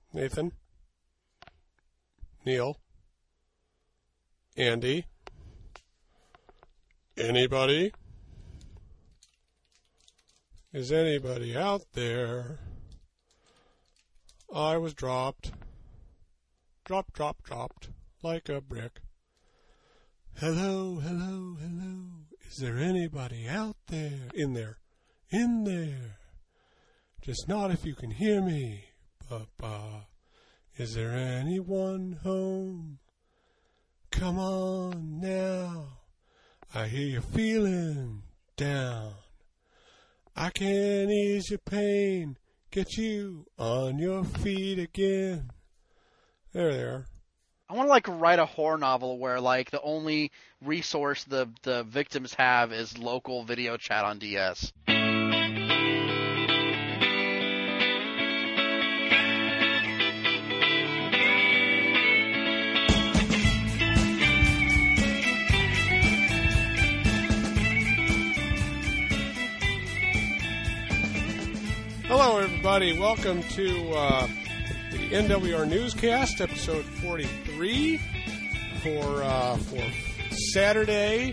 Nathan, Neil, Andy, anybody? Is anybody out there? I was dropped. Dropped like a brick. Hello, hello, hello. Is there anybody out there? In there. Just not if you can hear me. Papa. Is there anyone home? Come on now. I hear you feeling down. I can ease your pain. Get you on your feet again. There they are. I want to write a horror novel where the only resource the victims have is local video chat on DS. Hello, everybody. Welcome to the NWR Newscast, episode 43 for Saturday,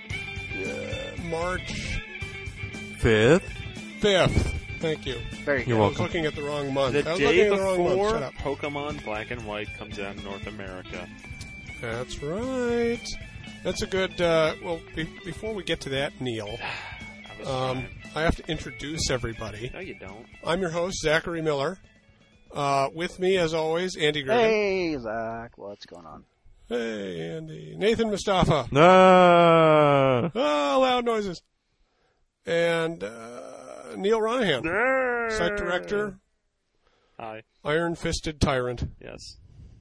March 5th. Thank you. You're welcome. I was looking at the wrong month. The day before Pokemon Black and White comes out in North America. That's right. That's a good... before we get to that, Neil, I have to introduce everybody. No, you don't. I'm your host, Zachary Miller. With me, as always, Andy Griffin. Hey, Zach. What's going on? Hey, Andy. Nathan Mustafa. No. Oh, loud noises. And Neil Ronahan, site director. Hi. Iron-fisted tyrant. Yes.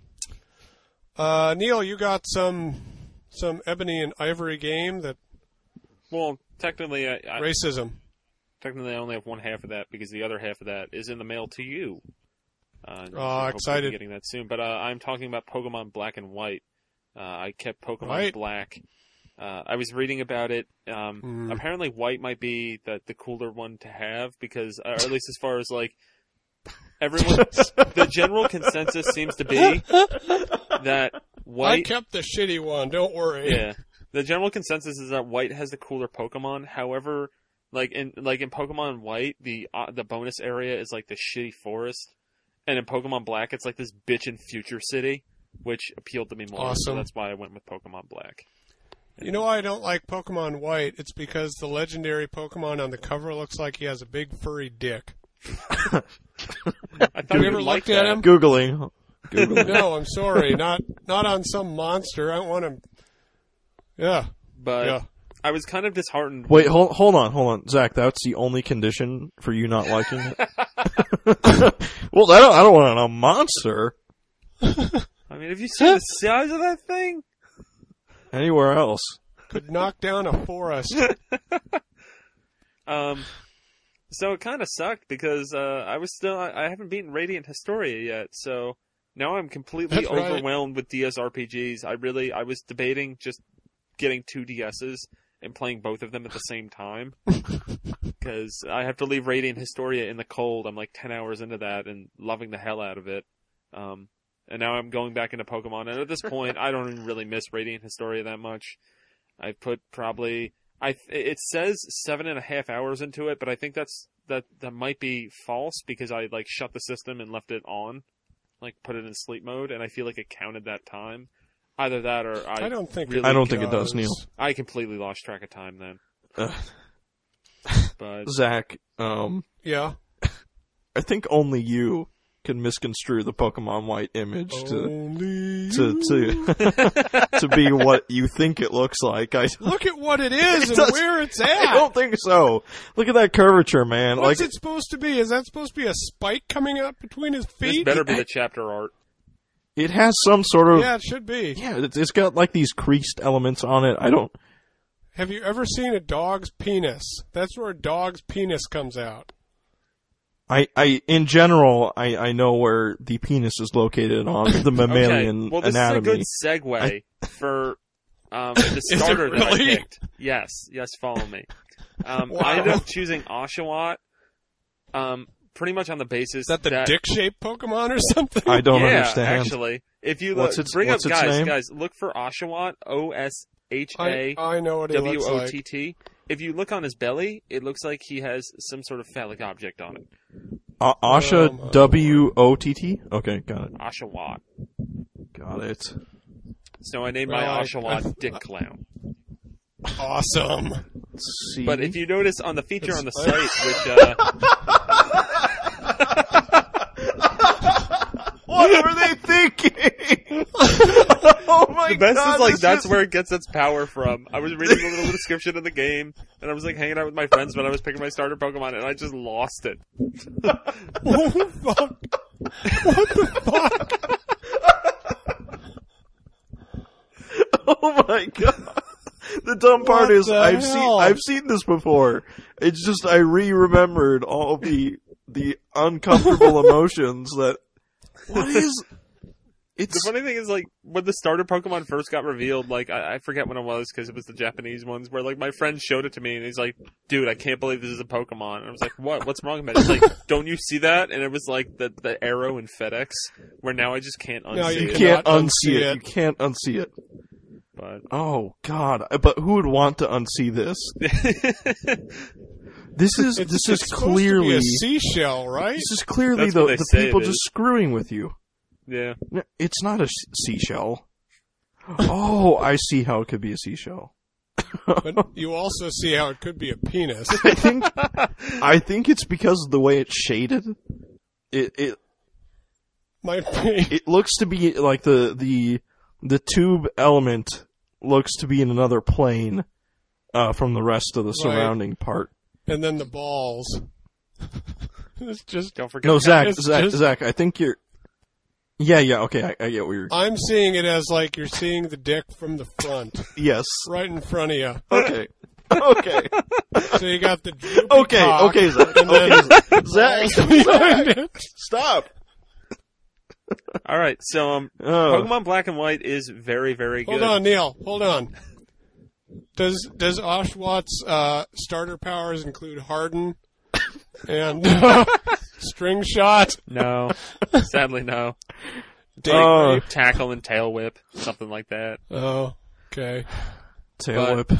Neil, you got some ebony and ivory game that... Well, technically, racism. Technically, I only have one half of that because the other half of that is in the mail to you. Excited. Getting that soon. But I'm talking about Pokemon Black and White. I kept Pokemon Black. I was reading about it. Apparently, White might be the cooler one to have because, or at least as far as everyone, the general consensus seems to be that White. I kept the shitty one. Don't worry. Yeah, the general consensus is that White has the cooler Pokemon. However, in Pokemon White, the bonus area is the shitty forest, and in Pokemon Black, it's this bitchin' future city, which appealed to me more. Awesome. So that's why I went with Pokemon Black. You know why I don't like Pokemon White? It's because the legendary Pokemon on the cover looks like he has a big furry dick. I thought you ever looked at him? Googling. No, I'm sorry. Not on some monster. I don't want him. Yeah. But yeah. I was kind of disheartened. Wait, hold on. Zach, that's the only condition for you not liking it? Well, I don't want a monster. I mean, have you seen the size of that thing? Anywhere else. Could knock down a forest. So it kind of sucked because I haven't beaten Radiant Historia yet, so now I'm completely overwhelmed with DS RPGs. I was debating just getting 2 DSs and playing both of them at the same time because I have to leave Radiant Historia in the cold. I'm 10 hours into that and loving the hell out of it. And now I'm going back into Pokemon, and at this point, I don't even really miss Radiant Historia that much. I've put it says 7.5 hours into it, but I think that might be false because I shut the system and left it on, put it in sleep mode, and I feel like it counted that time. Either that or I don't think it does, Neil. I completely lost track of time then. But Zach, yeah, I think only you can misconstrue the Pokemon White image to be what you think it looks like. Look at what it is and where it's at. I don't think so. Look at that curvature, man. What's it supposed to be? Is that supposed to be a spike coming out between his feet? This better be the chapter art. It has some sort of... Yeah, it should be. Yeah, it's got these creased elements on it. I don't... Have you ever seen a dog's penis? That's where a dog's penis comes out. In general, I know where the penis is located on the mammalian okay. Well, this anatomy. is a good segue for the starter that I picked. Yes, follow me. Wow. I ended up choosing Oshawott, pretty much on the basis Is that the dick-shaped Pokemon or something? I don't understand. Actually, if you look, What's its name? guys, look for Oshawott, OSHAWOTT. I know what he looks like. If you look on his belly, it looks like he has some sort of phallic object on it. Asha WOTT? Okay, got it. Oshawott. Got it. So I named my Oshawott Dick Clown. Awesome. Let's see. But if you notice on the feature on the site, which what were they thinking? Oh my god! The best is like that's where it gets its power from. I was reading a little description of the game, and I was like hanging out with my friends when I was picking my starter Pokemon, and I just lost it. What the fuck? What the fuck? Oh my god! The dumb part is I've seen this before. It's just I remembered all the uncomfortable emotions that. What is? The funny thing is, like, when the starter Pokemon first got revealed, like, I forget when it was, because it was the Japanese ones, where, like, my friend showed it to me, and he's like, dude, I can't believe this is a Pokemon. And I was like, what? What's wrong with it? He's like, don't you see that? And it was, like, the arrow in FedEx, where now I just can't unsee it. No, you can't unsee it. You can't unsee it. But oh, God. But who would want to unsee this? This is clearly a seashell, right? This is clearly That's what the they say people it just is. screwing with you. Yeah. No, it's not a seashell. Oh, I see how it could be a seashell. But you also see how it could be a penis. I think it's because of the way it's shaded. It Might be. it looks to be like the tube element looks to be in another plane from the rest of the surrounding part. And then the balls. It's just. Don't forget. No, It's Zach, I think you're. Yeah, okay, I get what you're. I'm seeing it as like you're seeing the dick from the front, Yes. right in front of you. Okay. Okay. So you got the droopy Okay, cock, okay, Zach. and then Okay, Zach. balls behind it. Stop. All right, so Pokemon Black and White is very, very good. Hold on, Neil. Hold on. Does Oshawot's starter powers include Harden and String Shot? No, sadly no. Tackle and Tail Whip, something like that. Oh, okay. Tail whip.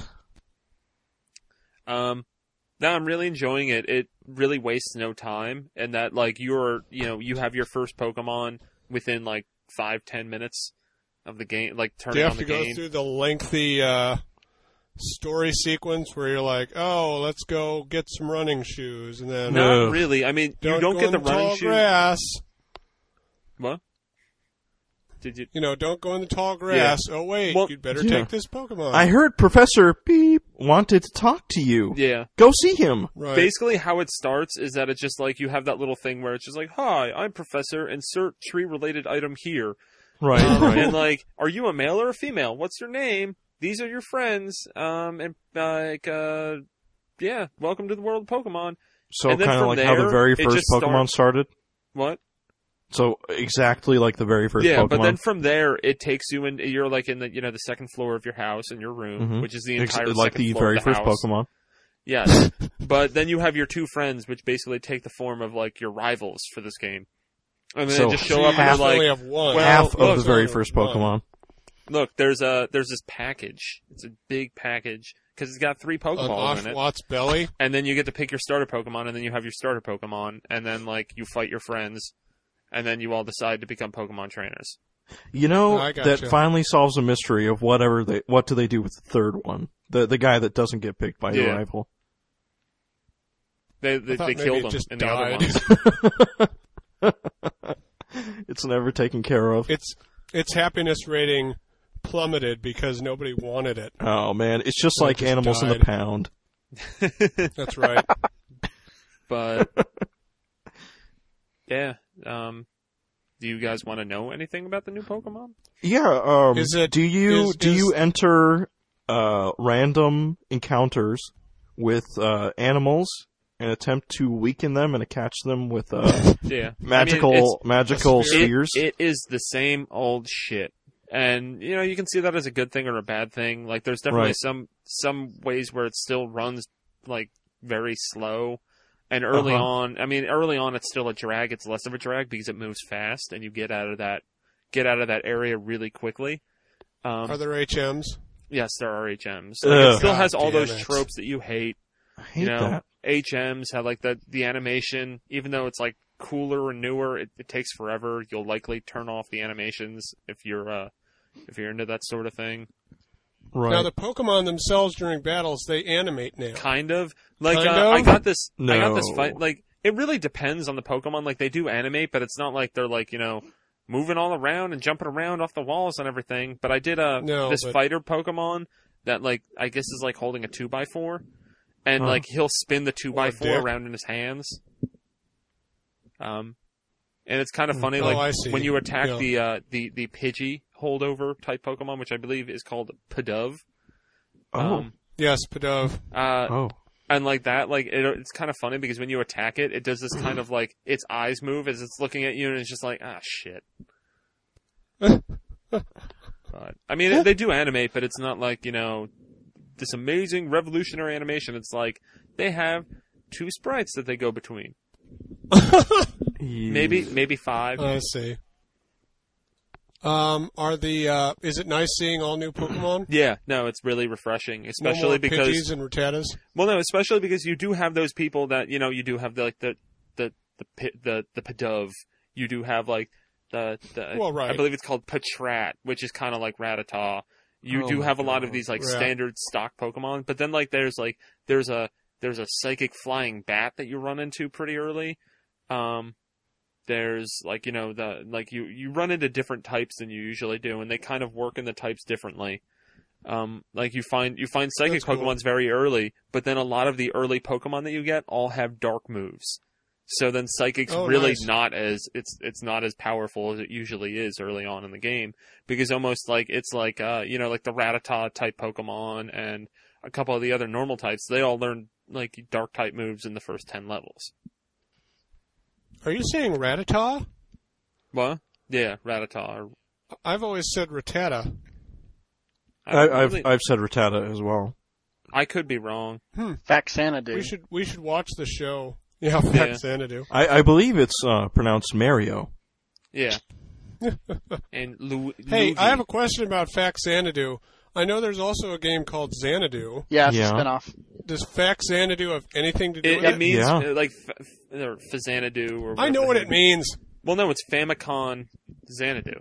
No, I'm really enjoying it. It really wastes no time, and that like you have your first Pokemon within like 5-10 minutes of the game, like Do you turning have on to the go game. through the lengthy story sequence where you're like, oh, let's go get some running shoes, and then Not really. I mean, you don't go get in the running tall shoe. grass. What? Did you? You know, don't go in the tall grass. Yeah. Oh wait, Well, you'd better yeah. take this Pokemon. I heard Professor Beep wanted to talk to you. Yeah. Go see him. Right. Basically, how it starts is that it's just like you have that little thing where it's just like, "Hi, I'm Professor. Insert tree-related item here." Right, right. And like, are you a male or a female? What's your name? These are your friends. And like, yeah, welcome to the world of Pokemon. So And then kind of from like how the there, very it first just Pokemon started? What? So exactly like the very first Yeah, Pokemon. but then from there, it takes you in. You're like in the the second floor of your house in your room, Mhm. which is the entire like second the floor very of the first house. Pokemon. Yes, but then you have your two friends, which basically take the form of like your rivals for this game, and then So they just show So up you and they're only like, have one. well, Half of look, the very look, first one. Pokemon. "Look, there's this package. It's a big package because it's got 3 on Pokeballs in it, Oshawot's belly. and then you get to pick your starter Pokemon, and then you have your starter Pokemon, and then like you fight your friends, and then you all decide to become Pokemon trainers." You know, I that gotcha. finally solves a mystery of what do they do with the third one? The guy that doesn't get picked by your Yeah. rival. They thought maybe killed it him just in the other died. ones. It's never taken care of. Its happiness rating plummeted because nobody wanted it. Oh man, it's just It like just Animals in the died. Pound. That's right. But yeah, do you guys want to know anything about the new Pokemon? Yeah. Is it- do you is- enter random encounters with animals and attempt to weaken them and catch them with Yeah, magical a sphere. spheres? It is the same old shit, and you can see that as a good thing or a bad thing. Like, there's definitely Right. some ways where it still runs like very slow, And early on, it's still a drag. It's less of a drag because it moves fast and you get out of that area really quickly. Are there HMs? Yes, there are HMs. It still has all those tropes that you hate. I hate that. HMs have like the animation, even though it's like cooler and newer, it takes forever. You'll likely turn off the animations if you're into that sort of thing. Right. Now the Pokemon themselves during battles, they animate now. Kind of. Like Kind of? I got this No. fight, like it really depends on the Pokemon. Like they do animate, but it's not like they're like, moving all around and jumping around off the walls and everything. But I did fighter Pokemon that like I guess is like holding a 2x4, and like he'll spin the 2x4 around in his hands. And it's kind of funny, like when you attack the Pidgey holdover type Pokemon, which I believe is called Pidove. Yes, Pidove. And like that, like it's kind of funny because when you attack it, it does this kind of like its eyes move as it's looking at you, and it's just like, shit. But I mean, they do animate, but it's not like this amazing revolutionary animation. It's like they have 2 sprites that they go between. Maybe 5. I see. Is it nice seeing all new Pokemon? Yeah, no, it's really refreshing, especially no more because Pidgeys and Rattatas. Well, no, especially because you do have those people that you do have the Pidove. You do have like the right. I believe it's called Patrat, which is kind of like Rattata. You do have a lot of these like standard stock Pokemon, but then like there's a psychic flying bat that you run into pretty early. There's like you run into different types than you usually do, and they kind of work in the types differently. Like you find psychic Pokemons very early, but then a lot of the early Pokemon that you get all have dark moves. So then psychic's really not as it's not as powerful as it usually is early on in the game, because almost like it's like like the Rattata type Pokemon and a couple of the other normal types, they all learn like dark type moves in the first 10 levels. Are you saying Rattata? What? Yeah, Rattata. I've always said Rattata. I've said Rattata as well. I could be wrong. Faxanadu. We should watch the show. Yeah, Faxanadu. I believe it's pronounced Mario. Yeah. And Hey, I have a question about Faxanadu. I know there's also a game called Xanadu. Yeah, it's a spinoff. Does Faxanadu have anything to do with it? It means like Fazanadu or I know what it means. Well, no, it's Famicom Xanadu.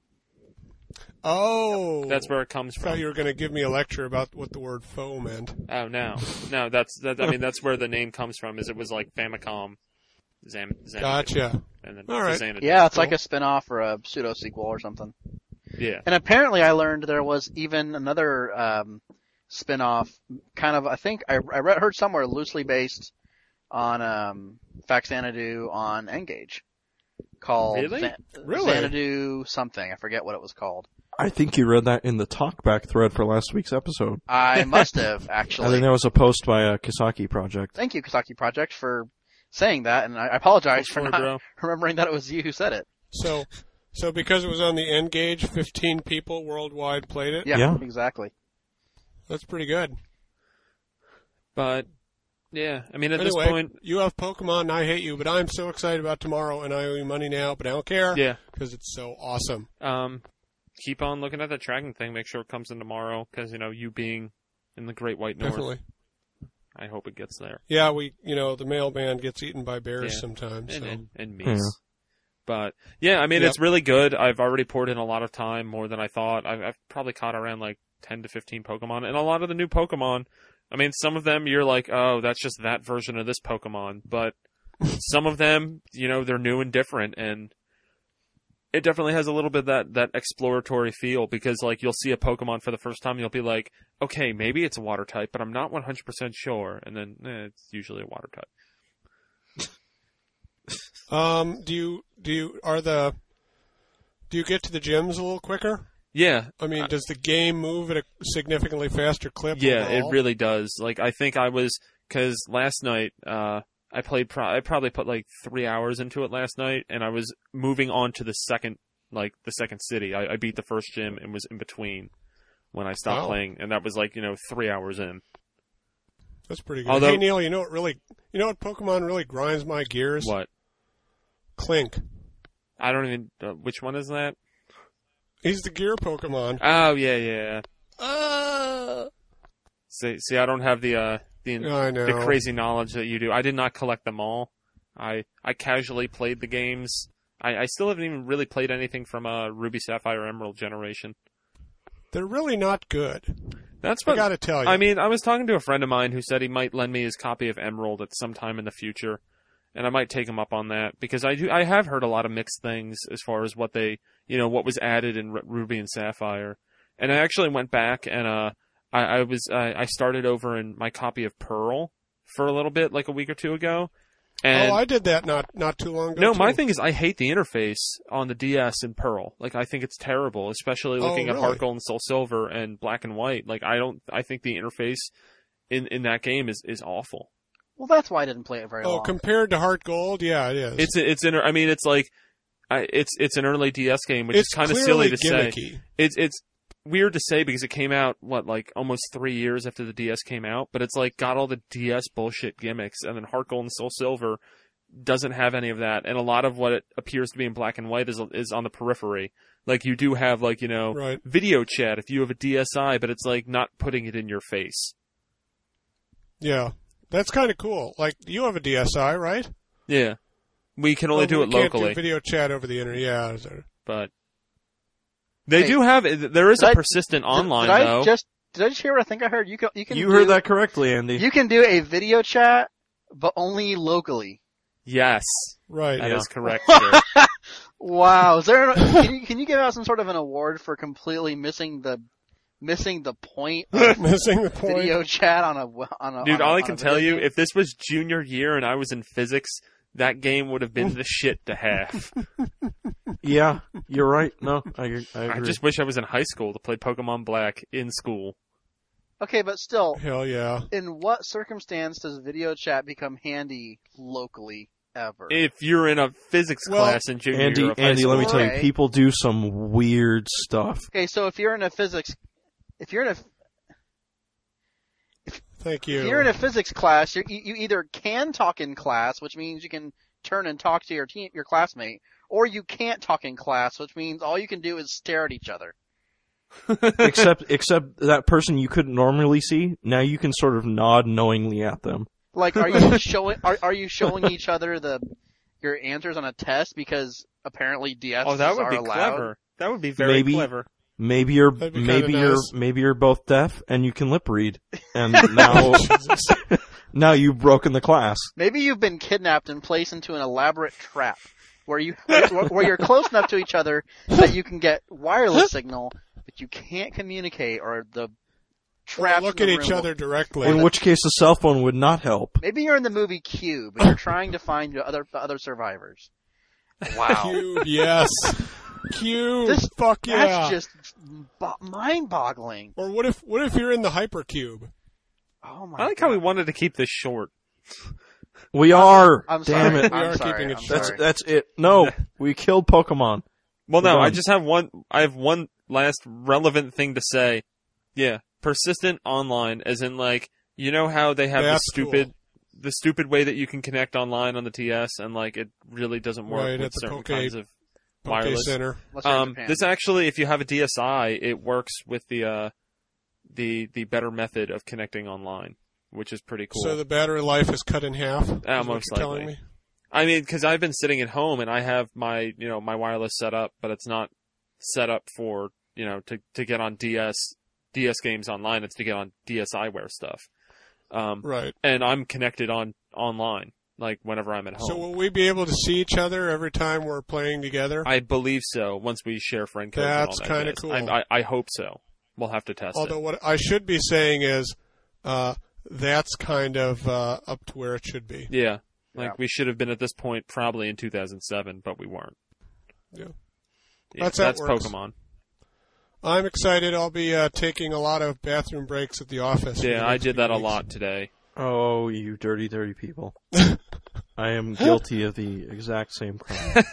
Oh. That's where it comes from. I thought you were going to give me a lecture about what the word foe meant. Oh, no. No, that's where the name comes from, is it was like Famicom Xanadu. Gotcha. And then all right. Xanadu. Yeah, it's like a spinoff or a pseudo-sequel or something. Yeah. And apparently I learned there was even another spin-off, kind of, I think, I heard somewhere loosely based on Faxanadu on N-Gage. Called Xanadu something. I forget what it was called. I think you read that in the talkback thread for last week's episode. I must have, actually. I think that was a post by Kisaki Project. Thank you, Kisaki Project, for saying that, and I apologize for not remembering that it was you who said it. So because it was on the N-Gage, 15 people worldwide played it? Yeah, exactly. That's pretty good. But, yeah, I mean, at anyway, this point... you have Pokemon, and I hate you, but I'm so excited about tomorrow, and I owe you money now, but I don't care. Yeah. Because it's so awesome. Keep on looking at that tracking thing. Make sure it comes in tomorrow, because, you being in the Great White North. Definitely. I hope it gets there. Yeah, the mailman gets eaten by bears sometimes. And meese. Yeah. But, yeah, I mean, it's really good. I've already poured in a lot of time, more than I thought. I've probably caught around, like, 10 to 15 Pokemon. And a lot of the new Pokemon, I mean, some of them you're like, oh, that's just that version of this Pokemon. But some of them, they're new and different. And it definitely has a little bit of that exploratory feel. Because, like, you'll see a Pokemon for the first time, you'll be like, okay, maybe it's a water type, but I'm not 100% sure. And then, it's usually a water type. Do you get to the gyms a little quicker? Yeah. I mean, does the game move at a significantly faster clip? Yeah, overall? It really does. Like, I think because last night, I probably put like 3 hours into it last night, and I was moving on to the second city. I beat the first gym and was in between when I stopped playing, and that was like, 3 hours in. That's pretty good. Although- Hey Neil, you know what Pokemon really grinds my gears? What? Clink. I don't even. Which one is that? He's the gear Pokemon. Oh yeah. See, I don't have the I know. the crazy knowledge that you do. I did not collect them all. I casually played the games. I still haven't even really played anything from Ruby, Sapphire, Emerald generation. They're really not good. That's I what gotta tell you. I mean, I was talking to a friend of mine who said he might lend me his copy of Emerald at some time in the future, and I might take him up on that because I have heard a lot of mixed things as far as what what was added in Ruby and Sapphire, and I actually went back and I started over in my copy of Pearl for a little bit, like a week or two ago. And I did that not too long ago. no, too. my thing is I hate the interface on the DS in Pearl. Like, I think it's terrible, especially looking at really? Heart Gold and Soul Silver and Black and White. Like, I think the interface in that game is awful. Well, that's why I didn't play it very long. Compared to Heart Gold, yeah, it is. It's an early DS game, which is kind of silly to gimmicky. say. It's weird to say because it came out like almost 3 years after the DS came out, but it's like got all the DS bullshit gimmicks, and then Heart Gold and Soul Silver doesn't have any of that, and a lot of what it appears to be in Black and White is on the periphery. Like, you do have Right. video chat if you have a DSi, but it's like not putting it in your face. Yeah, that's kind of cool. Like, you have a DSi, right? Yeah, we can only do it We can't locally, do video chat over the internet. Yeah. but they Hey, do have. There is did a I- persistent online did I though. Did I just hear what I think I heard? You You heard that correctly, Andy. You can do a video chat, but only locally. Yes, Right. that yeah. is correct. Sir. Wow. Is there? Can you give out some sort of an award for completely missing the point of Missing the point. video chat on a Dude, on a- all I on can a tell video you, game? if this was junior year and I was in physics, that game would have been the shit to have. Yeah, you're right. No, I agree. I just wish I was in high school to play Pokemon Black in school. Okay, but still, Hell yeah. in what circumstance does video chat become handy locally ever? If you're in a physics Well, class in junior Andy, year of high Andy, let me school. tell you, Okay. people do some weird stuff. Okay, so if you're in a physics class, you either can talk in class, which means you can turn and talk to your classmate, or you can't talk in class, which means all you can do is stare at each other. except that person you couldn't normally see, now you can sort of nod knowingly at them. Like, are you showing each other your answers on a test because apparently DSs Oh, that would are be allowed? clever. That would be very Maybe. clever. Maybe you're That'd be kinda nice. maybe you're both deaf and you can lip read, and now you've broken the class. Maybe you've been kidnapped and placed into an elaborate trap where you're close enough to each other that you can get wireless signal, but you can't communicate, or the trap. Look at each other directly. In which case, a cell phone would not help. Maybe you're in the movie Cube and you're trying to find the other survivors. Wow, Cube, yes. Cube. This- Fuck yeah. that's just mind-boggling. Or what if you're in the hypercube? Oh my! I like God. how we wanted to keep this short. We are. I'm Damn sorry. it. We I'm are sorry. keeping it I'm short. sorry. That's it. No, we killed Pokemon. Well, no, We're I done. just have one last relevant thing to say. Yeah, persistent online, as in like, you know how they have That's the stupid way that you can connect online on the TS, and like it really doesn't work Right, with at the certain Poke- kinds of Poke wireless. Center. Unless you're in Japan. This actually, if you have a DSi, it works with the better method of connecting online, which is pretty cool. So the battery life is cut in half. is what most you're telling likely. me? I mean, because I've been sitting at home and I have my wireless set up, but it's not set up for to get on DS games online. It's to get on DSiWare stuff. Right. And I'm connected online, like whenever I'm at home. So will we be able to see each other every time we're playing together? I believe so. Once we share friend codes, That's and all that kinda jazz. cool. I hope so. We'll have to test Although it. what I should be saying is, that's kind of up to where it should be. Yeah, Yeah. we should have been at this point probably in 2007, but we weren't. Yeah. Yeah, That's how it that's works. Pokemon. I'm excited. I'll be taking a lot of bathroom breaks at the office. Yeah, I did that a weeks. lot today. Oh, you dirty, dirty people. I am guilty of the exact same crime.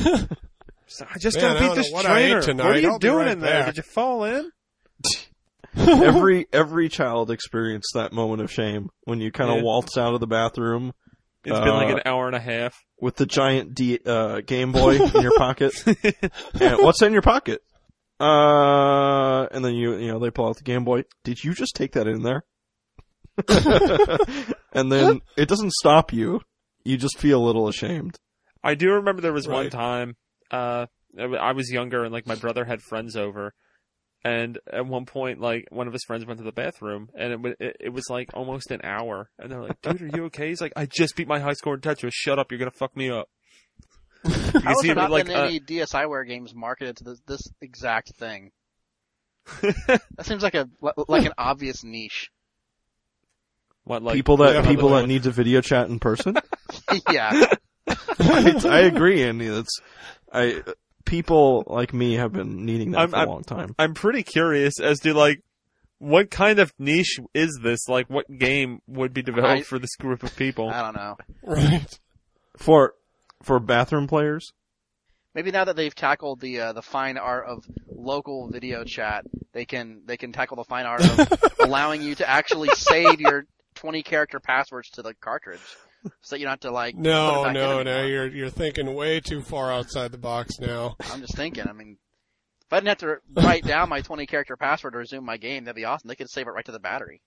So I just Man, I gotta beat don't this know what I ate trainer. tonight. What are you I'll be doing right in there? back. Did you fall in? every child experienced that moment of shame when you kind of waltz out of the bathroom. It's been like an hour and a half with the giant Game Boy in your pocket. And what's in your pocket? And then they pull out the Game Boy. Did you just take that in there? And then it doesn't stop you. You just feel a little ashamed. I do remember there was one time, I was younger and like my brother had friends over, and at one point like one of his friends went to the bathroom and it was like almost an hour, and they're like, "Dude, are you okay?" He's like, "I just beat my high score in Tetris. Shut up, you're gonna fuck me up." How has there not been any DSiWare games marketed to this exact thing? That seems like an obvious niche. What, like people that need to video chat in person? Yeah. I agree, Andy. People like me have been needing that for a long time. I'm pretty curious as to like what kind of niche is this? Like, what game would be developed for this group of people? I don't know. Right. For bathroom players? Maybe now that they've tackled the fine art of local video chat, they can tackle the fine art of allowing you to actually save your 20 character passwords to the cartridge, so that you don't have to like. No, you're thinking way too far outside the box now. I'm just thinking. I mean, if I didn't have to write down my 20 character password to resume my game, that'd be awesome. They could save it right to the battery.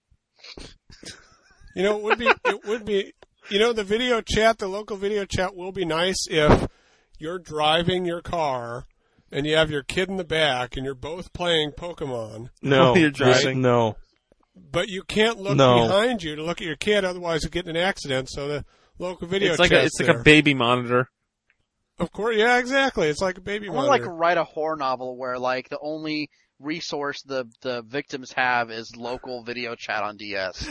It would be. The video chat, the local video chat will be nice if you're driving your car and you have your kid in the back and you're both playing Pokemon. No, you're driving. No. But you can't look behind you to look at your kid, otherwise you'll get in an accident. So the local video chat. It's like a baby monitor. Of course, yeah, exactly. It's like a baby monitor. I want to write a horror novel where like the only resource the victims have is local video chat on DS.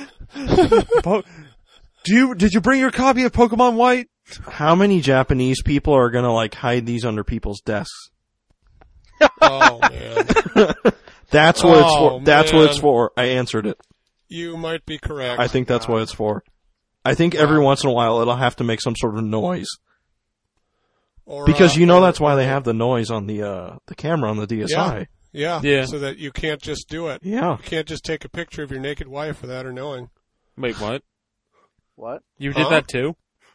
Did you bring your copy of Pokemon White? How many Japanese people are gonna like hide these under people's desks? Oh man. That's what it's for. That's what it's for. I answered it. You might be correct. I think that's what it's for. I think every once in a while it'll have to make some sort of noise. Because that's why they have the noise on the camera on the DSi. Yeah. So that you can't just do it. Yeah. You can't just take a picture of your naked wife without her knowing. Wait, what? What? You did that too?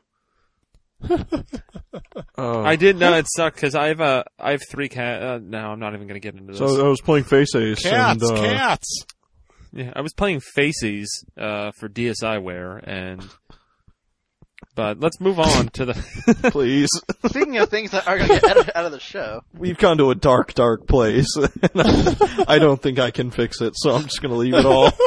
I did. No, it sucked because I have 3 cats. No, I'm not even going to get into this. So I was playing Face Ace. Cats. Yeah, I was playing Faces for DSiWare, but let's move on to the. Please. Speaking of things that are going to get edited out of the show, we've gone to a dark, dark place. I don't think I can fix it, so I'm just going to leave it all.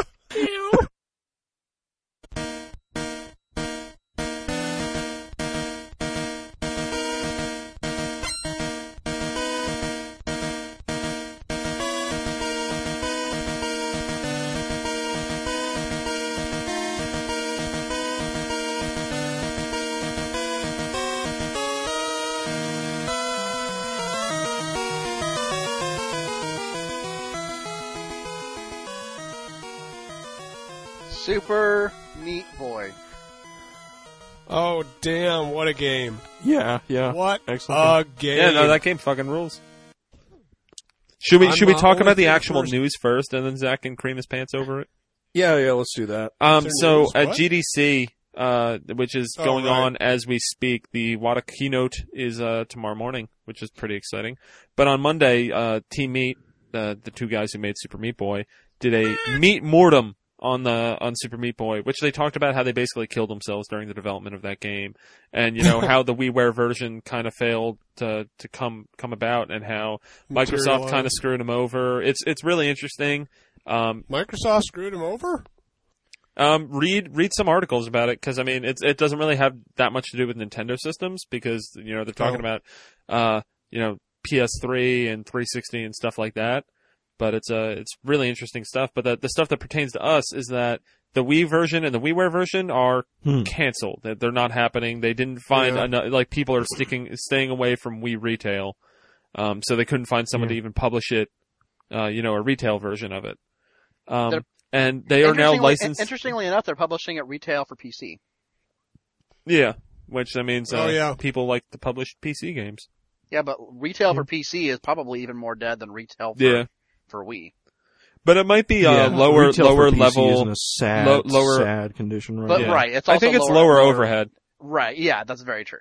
Super Meat Boy. Oh damn! What a game! Yeah. What excellent a game! Yeah, no, that game fucking rules. Should we talk about the actual news first, and then Zach can cream his pants over it? Yeah, let's do that. So news? at What? GDC, which is going on as we speak, the Wata keynote is tomorrow morning, which is pretty exciting. But on Monday, Team Meat, the 2 guys who made Super Meat Boy, did a meat mortem on Super Meat Boy, which they talked about how they basically killed themselves during the development of that game, and how the WiiWare version kind of failed to come about, and how Microsoft kind of screwed them over. It's really interesting. Microsoft screwed him over? Read some articles about it, because I mean it doesn't really have that much to do with Nintendo systems, because they're talking about PS3 and 360 and stuff like that. But it's really interesting stuff. But the stuff that pertains to us is that the Wii version and the WiiWare version are canceled. They're not happening. They didn't find enough, people are staying away from Wii retail, so they couldn't find someone to even publish it, a retail version of it. And they are now licensed. Interestingly enough, they're publishing it retail for PC. Yeah, which that means people like to publish PC games. Yeah, but retail for PC is probably even more dead than retail for Wii. But it might be lower level, is in a sad condition right But now. right, it's also I think it's lower overhead. Right, yeah, that's very true.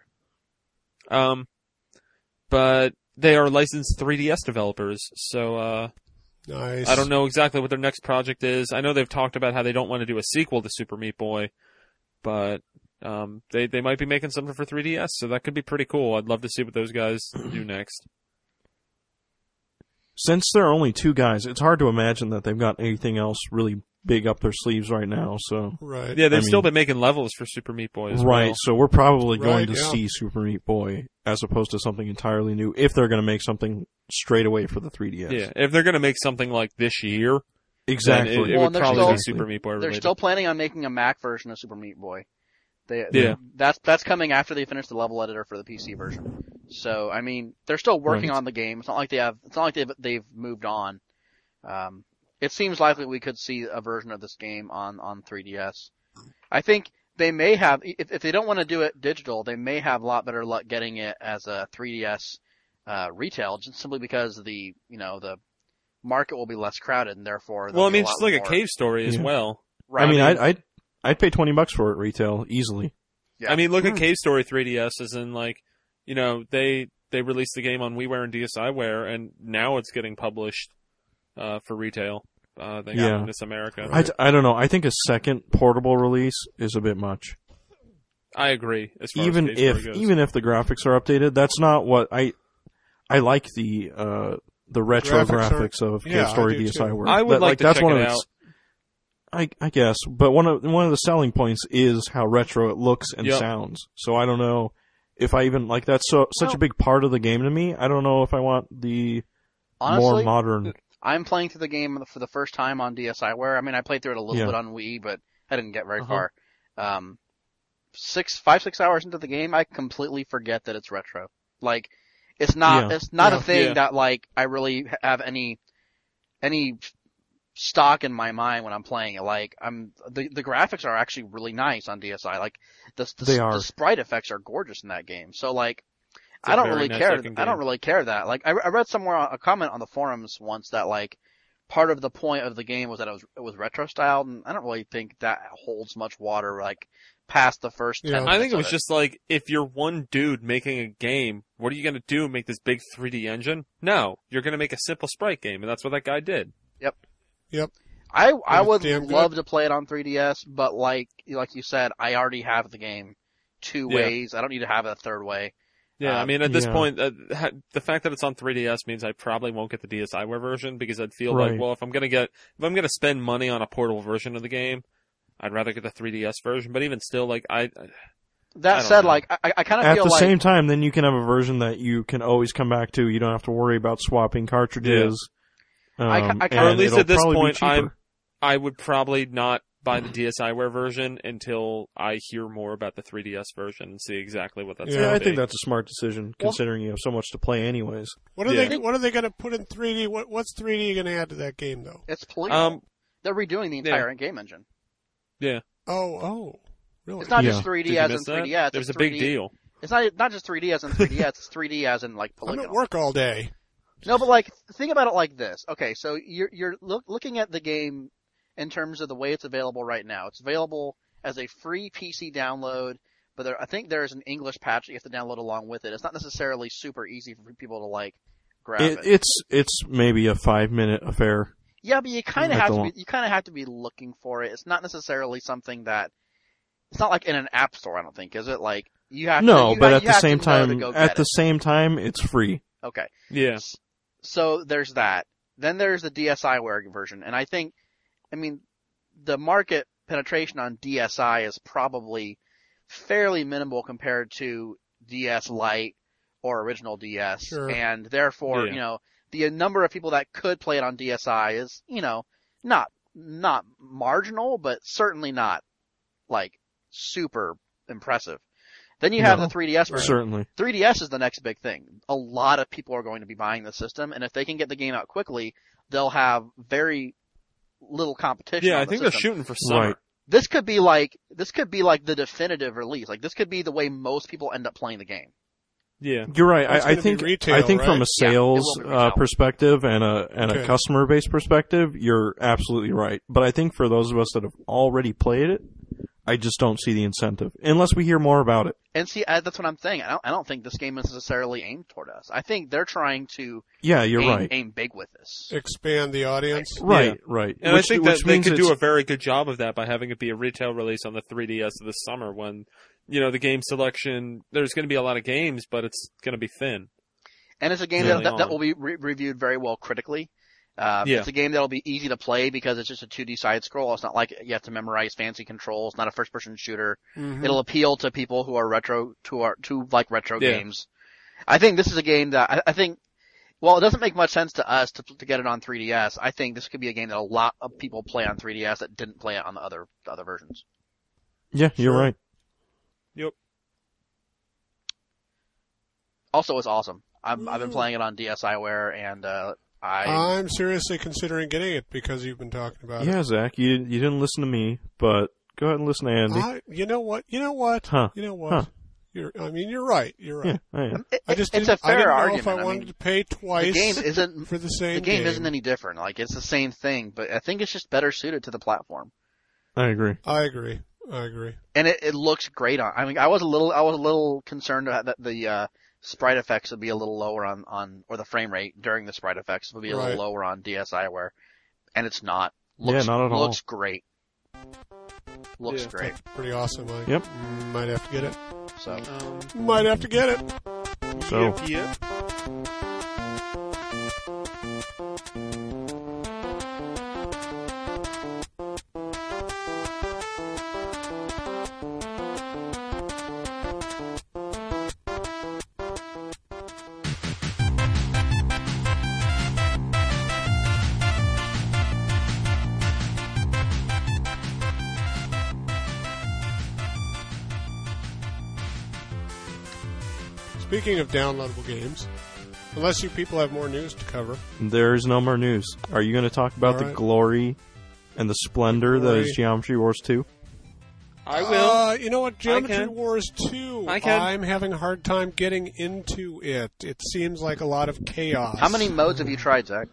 But they are licensed 3DS developers, so Nice. I don't know exactly what their next project is. I know they've talked about how they don't want to do a sequel to Super Meat Boy, but they might be making something for 3DS, so that could be pretty cool. I'd love to see what those guys do next. Since there are only two guys, it's hard to imagine that they've got anything else really big up their sleeves right now. So Right. Yeah, they've still been making levels for Super Meat Boy as right. well. So we're probably going Right, to yeah. see Super Meat Boy as opposed to something entirely new if they're going to make something straight away for the 3DS. Yeah, if they're going to make something like this year, exactly. then it Well, would and they're probably be still- Super Meat Boy They're related. still planning on making a Mac version of Super Meat Boy. Yeah. That's coming after they finish the level editor for the PC version. So I mean, they're still working Right. on the game. It's not like they've moved on. It seems likely we could see a version of this game on 3DS. I think they may have, if they don't want to do it digital, they may have a lot better luck getting it as a 3DS retail, just simply because the market will be less crowded and therefore. Well, I there'll be mean, a just lot like a more- Cave Story as Yeah. well. Right. I mean, I'd pay $20 for it retail easily. Yeah. I mean, look at Cave Story 3DS as in like, they released the game on WiiWare and DSiWare, and now it's getting published for retail. They got Yeah. in this America. I don't know. I think a second portable release is a bit much. I agree. As far Even as Cave Story goes. if the graphics are updated, that's not what I like the retro graphics of yeah, Cave Story I do too. DSiWare. I would like to that's check one it of its, I guess, but one of the selling points is how retro it looks and Yep. sounds. So I don't know if I even like that's such a big part of the game to me. I don't know if I want the Honestly, more modern. I'm playing through the game for the first time on DSiWare. I mean, I played through it a little Yeah. bit on Wii, but I didn't get very Uh-huh. far. 5-6 hours into the game, I completely forget that it's retro. Like, it's not a thing Yeah. that like I really have any stock in my mind when I'm playing it. Like, the graphics are actually really nice on DSi. Like, They are. the sprite effects are gorgeous in that game. So like, It's a I don't very really nice care. looking I don't game. really care that. Like, I read somewhere a comment on the forums once that like part of the point of the game was that it was retro styled, and I don't really think that holds much water. Like past the first 10 Yeah. minutes I think it of was just like, if you're one dude making a game, what are you going to do? Make this big 3D engine? No, you're going to make a simple sprite game, and that's what that guy did. Yep. I it's would damn good. love to play it on 3DS, but like you said, I already have the game two Yeah. ways. I don't need to have it a third way. Yeah, I mean, at this Yeah. point, the fact that it's on 3DS means I probably won't get the DSiWare version, because I'd feel Right. like, well, if I'm gonna spend money on a portable version of the game, I'd rather get the 3DS version. But even still, like, I That don't said, know. like I kind of At feel the like same time, then you can have a version that you can always come back to. You don't have to worry about swapping cartridges. I and kinda- or at least it'll at this probably be point, cheaper. I would probably not buy the DSiWare version until I hear more about the 3DS version and see exactly what that's Yeah, going Yeah, to I be. think that's a smart decision, considering you have so much to play anyways. What are Yeah. they? What are they going to put in 3D? What's 3D going to add to that game though? it's polygonal. Um, They're redoing the entire game engine. yeah. Oh, really? It's not Yeah. just 3D Did you as in miss that? 3DS. There's it's a big 3D. deal. It's not just 3D as in 3DS. It's 3D as in like I'm at polygonal. work all day. No, but like think about it like this. Okay, so you're looking at the game in terms of the way it's available right now. It's available as a free PC download, but I think there's an English patch that you have to download along with it. It's not necessarily super easy for people to like grab it. It's maybe a 5-minute affair. Yeah, but you kind of Like have the to one- be, you kind of have to be looking for it. It's not necessarily something that it's not like in an app store. I don't think, is it? Like you have No, to, you but ha- at you the have to same know to time, go at get the it. same time, it's free. Okay. Yeah. So there's that. Then there's the DSiWare version, and I mean, the market penetration on DSi is probably fairly minimal compared to DS Lite or original DS, Sure. and therefore, Yeah. the number of people that could play it on DSi is, not marginal, but certainly not like super impressive. Then you have No. the 3DS version. Certainly. 3DS is the next big thing. A lot of people are going to be buying the system, and if they can get the game out quickly, they'll have very little competition. Yeah, on I the think they're system. shooting for summer. Right. This could be like the definitive release. Like this could be the way most people end up playing the game. Yeah. You're right. It's I gonna be think retail, I think right? from a Yeah, it sales will be retail. perspective and a Okay. customer base perspective, you're absolutely right. But I think for those of us that have already played it, I just don't see the incentive unless we hear more about it. And see, that's what I'm saying. I don't think this game is necessarily aimed toward us. I think they're trying to Yeah, you're right. aim big with this. Expand the audience. Right, right. And I think that they means could do it's- a very good job of that by having it be a retail release on the 3DS this summer when, the game selection, there's going to be a lot of games, but it's going to be thin. And it's a game Early that on. will be reviewed very well critically. Yeah. It's a game that'll be easy to play because it's just a 2D side scroll. It's not like you have to memorize fancy controls. It's not a first person shooter. Mhm. It'll appeal to people who are to like retro Yeah. games. I think this is a game that I think, well, it doesn't make much sense to us to get it on 3DS. I think this could be a game that a lot of people play on 3DS that didn't play it on the other versions. Yeah, you're Sure. right. Yep. Also, it's awesome. I've been playing it on DSiWare and, I'm seriously considering getting it because you've been talking about Yeah, Zach, you didn't listen to me, but go ahead and listen to Andy. it. You know what? Huh. You know what? Huh. You're right. You're right. Yeah, I am. I just it's a didn't, I didn't fair know argument. if I wanted mean, to pay twice the game isn't for the same the game isn't any different. Like it's the same thing, but I think it's just better suited to the platform. I agree. I agree. And it looks great on. I mean, I was a little concerned that the sprite effects would be a little lower on or the frame rate during the sprite effects would be a Right. little lower on DSiWare, and it's not. Yeah, not at all. Looks great. Looks Yeah. great. Pretty awesome. I Yep. might have to get it. So Might have to get it. So- Yep. Speaking of downloadable games, unless you people have more news to cover, There's no more news. Are you going to talk about All the right. glory and the splendor that Glory. is Geometry Wars 2? I will. You know what? Geometry can. Wars 2. I can. I'm having a hard time getting into it. It seems like a lot of chaos. how many modes have you tried, Zach?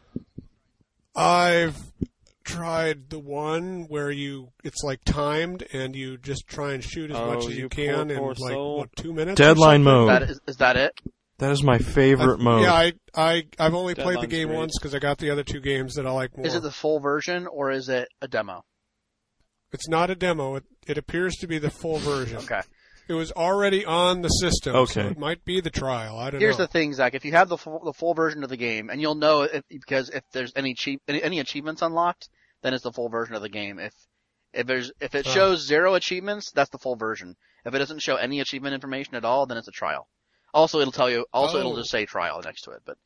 I've tried the one where it's like timed and you just try and shoot as much Oh, as you you can poor, in poor like soul. what, 2 minutes? or Deadline something? mode. Is that it? That is my favorite mode. Yeah, I've only played the Deadline's game great. once because I got the other two games that I like more. Is it the full version or is it a demo? It's not a demo. It appears to be the full version. Okay. It was already on the system, so Okay. it might be the trial. I don't Here's know. the thing, Zach. If you have the full version of the game, and you'll know because if there's any achievements unlocked, then it's the full version of the game. If it shows 0 achievements, that's the full version. If it doesn't show any achievement information at all, then it's a trial. Also, it'll tell you. Also, it'll just say trial next to it. But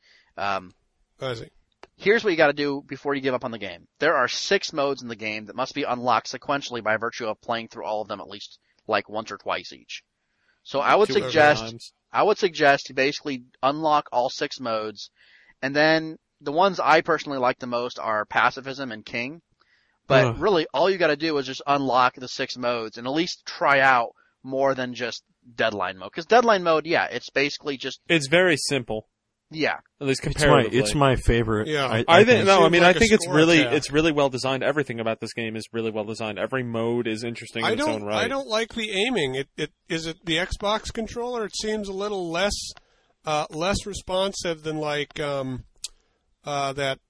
I see. here's what you got to do before you give up on the game. There are 6 modes in the game that must be unlocked sequentially by virtue of playing through all of them at least like once or twice each. So I would 2 or 3 suggest times. you basically unlock all 6 modes, and then the ones I personally like the most are Pacifism and King. But Ugh. really, all you got to do is just unlock the 6 modes and at least try out more than just Deadline mode. Because Deadline mode, yeah, it's basically just It's very simple, yeah. at least It's comparatively. my favorite. Yeah. I think no. I Seems mean, like I a think it's score really attack. it's really well designed. Everything about this game is really well designed. Every mode is interesting in its own right. I don't like the aiming. Is it the Xbox controller? It seems a little less responsive than like that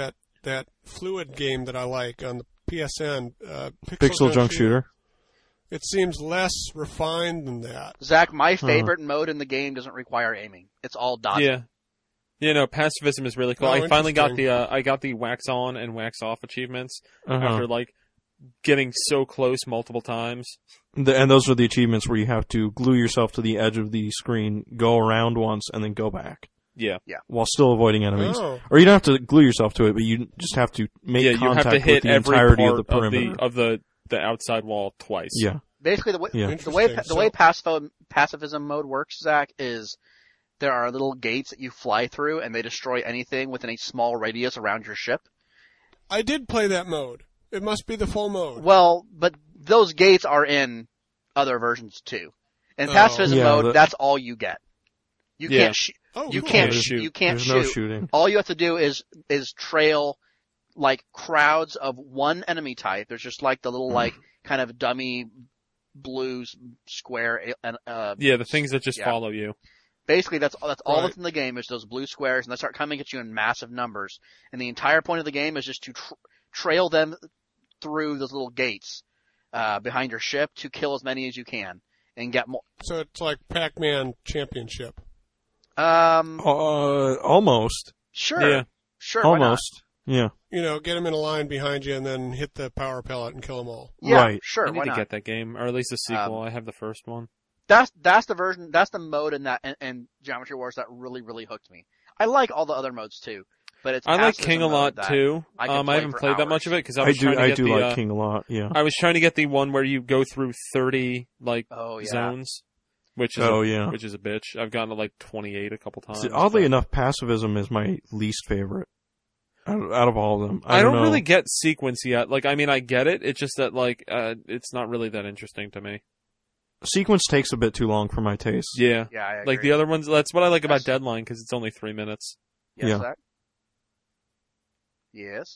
Fluid game that I like on the PSN. Pixel Junk Shooter. It seems less refined than that. Zach, my favorite mode in the game doesn't require aiming. It's all dodging. Yeah. Yeah, no, pacifism is really cool. Oh, I finally got interesting. I got the wax on and wax off achievements Uh-huh. after like getting so close multiple times. And those are the achievements where you have to glue yourself to the edge of the screen, go around once, and then go back Yeah. while still avoiding enemies. Oh. Or you don't have to glue yourself to it, but you just have to make Yeah, you contact have to hit with the every entirety part of the perimeter. of the outside wall twice. Yeah. Basically, the way Interesting. pacifism mode works, Zach, is there are little gates that you fly through, and they destroy anything within a small radius around your ship. I did play that mode. It must be the full mode. Well, but those gates are in other versions too. In Oh. pacifism Yeah, mode, that's all you get. You Yeah. can't shoot. Oh, You cool. can't shoot. You can't There's shoot. no shooting. All you have to do is trail like crowds of one enemy type. There's just like the little like kind of dummy blue square. Yeah, the things that just follow you. Basically, that's all Right. that's in the game is those blue squares, and they start coming at you in massive numbers. And the entire point of the game is just to trail them through those little gates behind your ship to kill as many as you can and get more. So it's like Pac-Man Championship. Almost. Sure, Yeah. sure, why not? Almost. Yeah. You know, get them in a line behind you and then hit the power pellet and kill them all. Yeah, Right. sure, I need why to not? get that game, or at least a sequel. I have the first one. That's the version, that's the mode in that in Geometry Wars that really, really hooked me. I like all the other modes too, but it's I like pacifism King a mode lot that too. I I could play haven't for played that much of hours. it because I I was trying to get do the. like King a lot. Yeah. I was trying to get the one where you go through 30 like Oh yeah. zones, which is which is a bitch. I've gotten to like 28 a couple times. See, oddly but- enough, pacifism is my least favorite out of all of them. I don't know. really get sequence yet. Like, I mean, I get it. It's just that like it's not really that interesting to me. Sequence takes a bit too long for my taste. Yeah. Yeah, I agree. Like the other ones, that's what I like about Yes. Deadline because it's only 3 minutes. Yes, Yeah. Zach? Yes.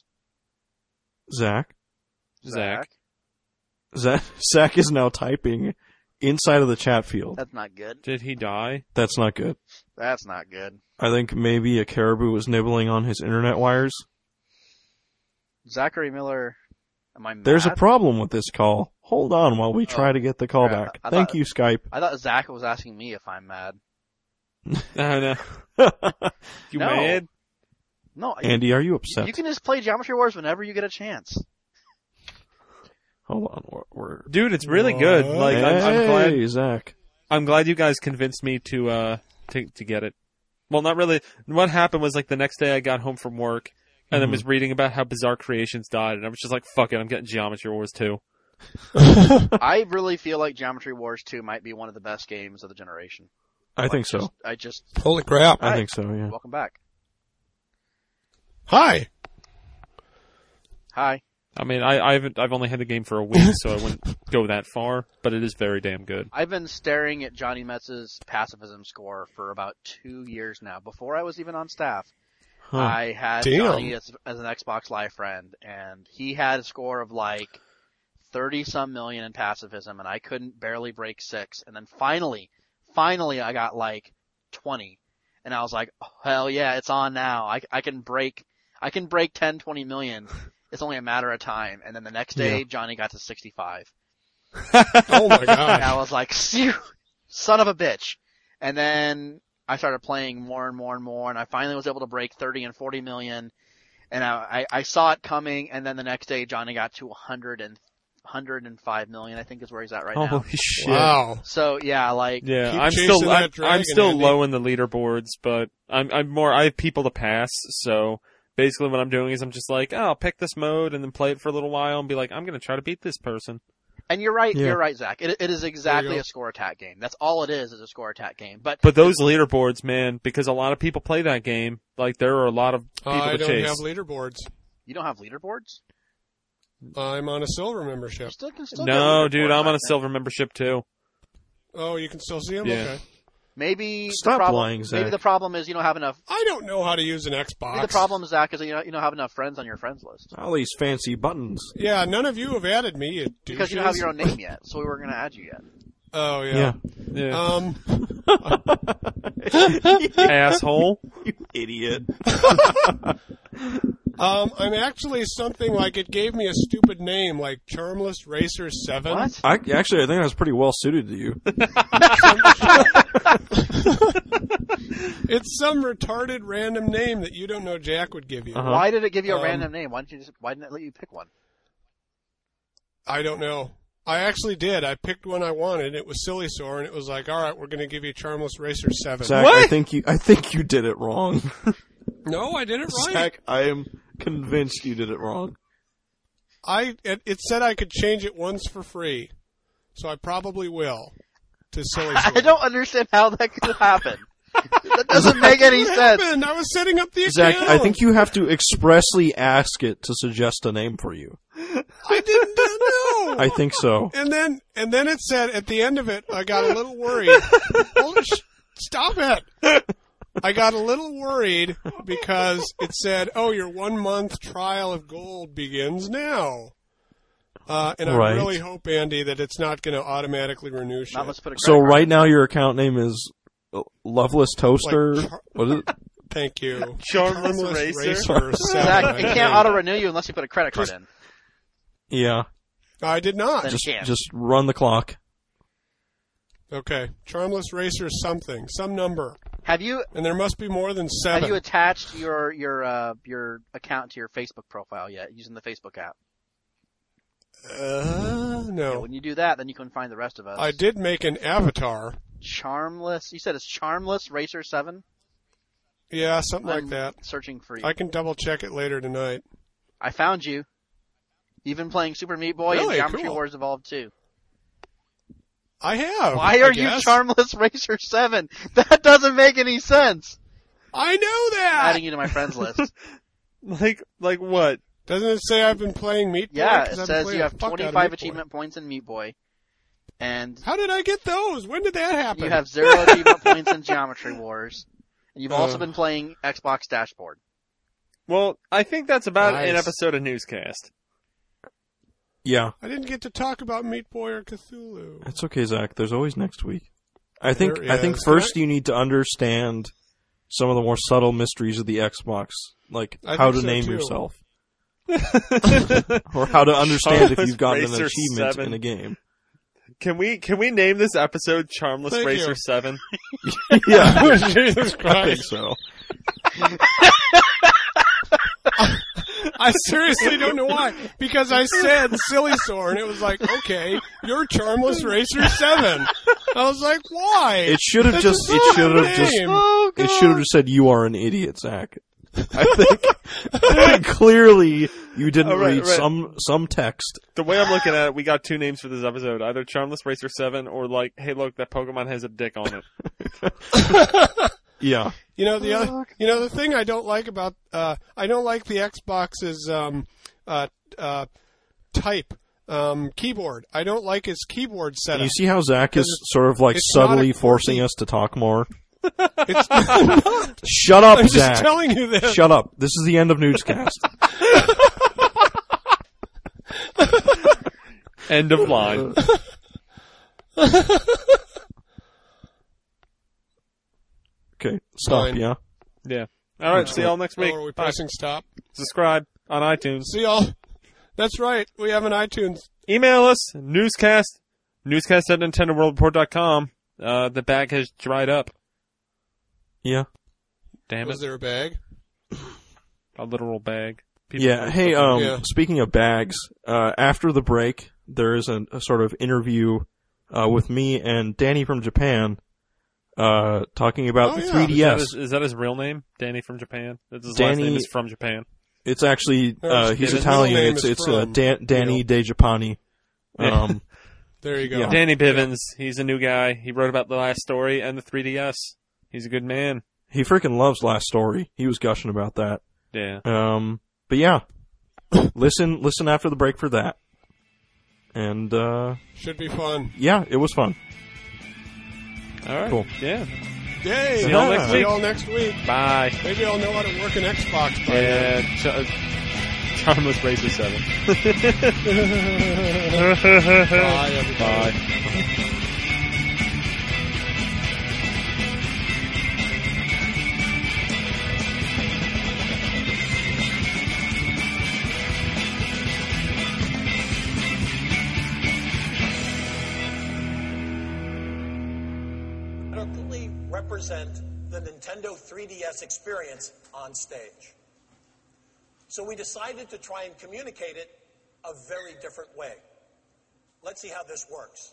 Zach. Zach is now typing inside of the chat field. That's not good. Did he die? That's not good. That's not good. I think maybe a caribou was nibbling on his internet wires. Zachary Miller, am I mad? There's a problem with this call. Hold on while we try to get the call yeah, back. I Thank thought- you, Skype. I thought Zach was asking me if I'm mad. No. You No. mad? No, Andy, are you upset? you can just play Geometry Wars whenever you get a chance. Hold on. We're... Dude, it's really good. What? Like, I'm Hey, glad. Zach. I'm glad you guys convinced me to get it. Well, not really. What happened was like the next day I got home from work and then was reading about how Bizarre Creations died, and I was just like, "Fuck it, I'm getting Geometry Wars 2." I really feel like Geometry Wars 2 might be one of the best games of the generation. I think so. I just Holy crap. I think so, yeah. welcome back. Hi. Hi. I mean, I've only had the game for a week, so I wouldn't go that far, but it is very damn good. I've been staring at Johnny Metz's pacifism score for about 2 years now. Before I was even on staff, Huh. I had Damn. Johnny as an Xbox Live friend, and he had a score of like 30-some million in pacifism, and I couldn't barely break 6. And then finally I got like 20. And I was like, oh, hell yeah, it's on now. I can break 10, 20 million. It's only a matter of time. And then the next day, Yeah. Johnny got to 65. Oh my And gosh. I was like, "Phew, son of a bitch." And then I started playing more and more and more, and I finally was able to break 30 and 40 million. And I saw it coming, and then the next day Johnny got to 105 million, I think is where he's at right now. Holy shit! Wow. So yeah, like, Yeah, Keep I'm chasing still that I'm dragon, still Andy. low in the leaderboards, but I have people to pass, so basically what I'm doing is I'm just like, oh, I'll pick this mode and then play it for a little while and be like, I'm gonna try to beat this person. and you're right, Yeah. you're right, Zach. It is exactly go. a score attack game. That's all it is a score attack game. But But those leaderboards, man, because a lot of people play that game, like there are a lot of people I to don't chase. have leaderboards. you don't have leaderboards? I'm on a silver You membership. still can still No, get dude, leaderboards, I'm on I a think. silver membership too. Oh, you can still see them? Yeah. Okay. Maybe Stop the problem, lying, Zach. Maybe the problem is you don't have enough. I don't know how to use an Xbox. Maybe the problem, Zach, is that you don't have enough friends on your friends list. All these fancy buttons. Yeah, none of you have added me, you Because you don't have your own name yet, so we weren't going to add you yet. Oh, yeah. Yeah. Asshole. You idiot. I'm actually something like it gave me a stupid name, like Charmless Racer 7. What? I think that's pretty well suited to you. It's some retarded random name that you don't know Jack would give you. Uh-huh. Why did it give you a Um, random name? Why didn't it let you pick one? I don't know. I actually did. I picked one I wanted. It was Silly Sore, and it was like, all right, we're going to give you Charmless Racer 7. Zach, What? I think you did it wrong. No, I did it right. Zach, I am convinced you did it wrong. It said I could change it once for free, so I probably will. To Silly Sore. I don't understand how that could happen. That doesn't make any What sense. happened? I was setting up the account. Zach, I think you have to expressly ask it to suggest a name for you. I didn't know. I think so. And then it said at the end of it, I got a little worried. Stop it! I got a little worried because it said, "Oh, your 1 month trial of gold begins now." And I really hope, Andy, that it's not going to automatically renew shit. So right now your account name is Loveless Toaster. What is it? Thank you. Charmless Racer. Zach, it can't auto-renew you unless you put a credit card in. Yeah. I did not. Just run the clock. Okay. Charmless Racer something. Some number. Have you... And there must be more than 7. Have you attached your account to your Facebook profile yet, using the Facebook app? No. Yeah, when you do that, then you can find the rest of us. I did make an avatar. Charmless... You said it's Charmless Racer 7? Yeah, something like that. Searching for you. I can double check it later tonight. I found you. You've been playing Super Meat Boy and Geometry Wars Evolved 2. I have. Why are you Charmless Racer 7? That doesn't make any sense. I know that. I'm adding you to my friends list. Like what? Doesn't it say I've been playing Meat Boy? Yeah, it says you have 25 achievement points in Meat Boy. And how did I get those? When did that happen? You have 0 achievement points in Geometry Wars. And you've also been playing Xbox Dashboard. Well, I think that's about an episode of Newscast. Yeah. I didn't get to talk about Meat Boy or Cthulhu. That's okay, Zach. There's always next week. I think first you need to understand some of the more subtle mysteries of the Xbox, like how to name yourself. Or how to understand if you've gotten an achievement 7. in a game. Can we name this episode Charmless Racer 7? Yeah. Jesus Christ. I think so. I seriously don't know why. Because I said Silly Sore, and it was like, okay, you're Charmless Racer 7. I was like, why? It should have just said you are an idiot, Zach. I think clearly you didn't read some text. The way I'm looking at it, we got 2 names for this episode. Either Charmless Racer 7 or like, hey look, that Pokemon has a dick on it. Yeah. You know the thing I don't like about I don't like the Xbox's type keyboard. I don't like his keyboard setup. You see how Zach is sort of like subtly forcing us to talk more? Shut up, I'm Zach. just telling you this. Shut up. This is the end of Newscast. End of line. Okay, stop, Fine. yeah? Yeah. Alright, see y'all next week. Are we pressing stop? Subscribe on iTunes. See y'all. That's right. We have an iTunes. Email us, newscast at NintendoWorldReport.com. The bag has dried up. Yeah. Damn it. Was there a bag? A literal bag. Yeah, hey, speaking of bags, after the break, there is a sort of interview with me and Danny from Japan, talking about the 3DS. Is that his real name? Danny from Japan? His Danny, last name is from Japan. It's actually, he's Italian. It's Danny De Japani. There you go. Yeah. Danny Bivens. He's a new guy. He wrote about the last story and the 3DS. He's a good man. He freaking loves Last Story. He was gushing about that. Yeah. But yeah, listen after the break for that. And, should be fun. Yeah, it was fun. Alright. Cool. Yeah. Yay! See y'all next week. See y'all next week. Bye. Maybe I'll know how to work an Xbox by Yeah, then. Charmless Racer 7. Bye, everybody. Bye. Represent the Nintendo 3DS experience on stage. So we decided to try and communicate it a very different way. Let's see how this works.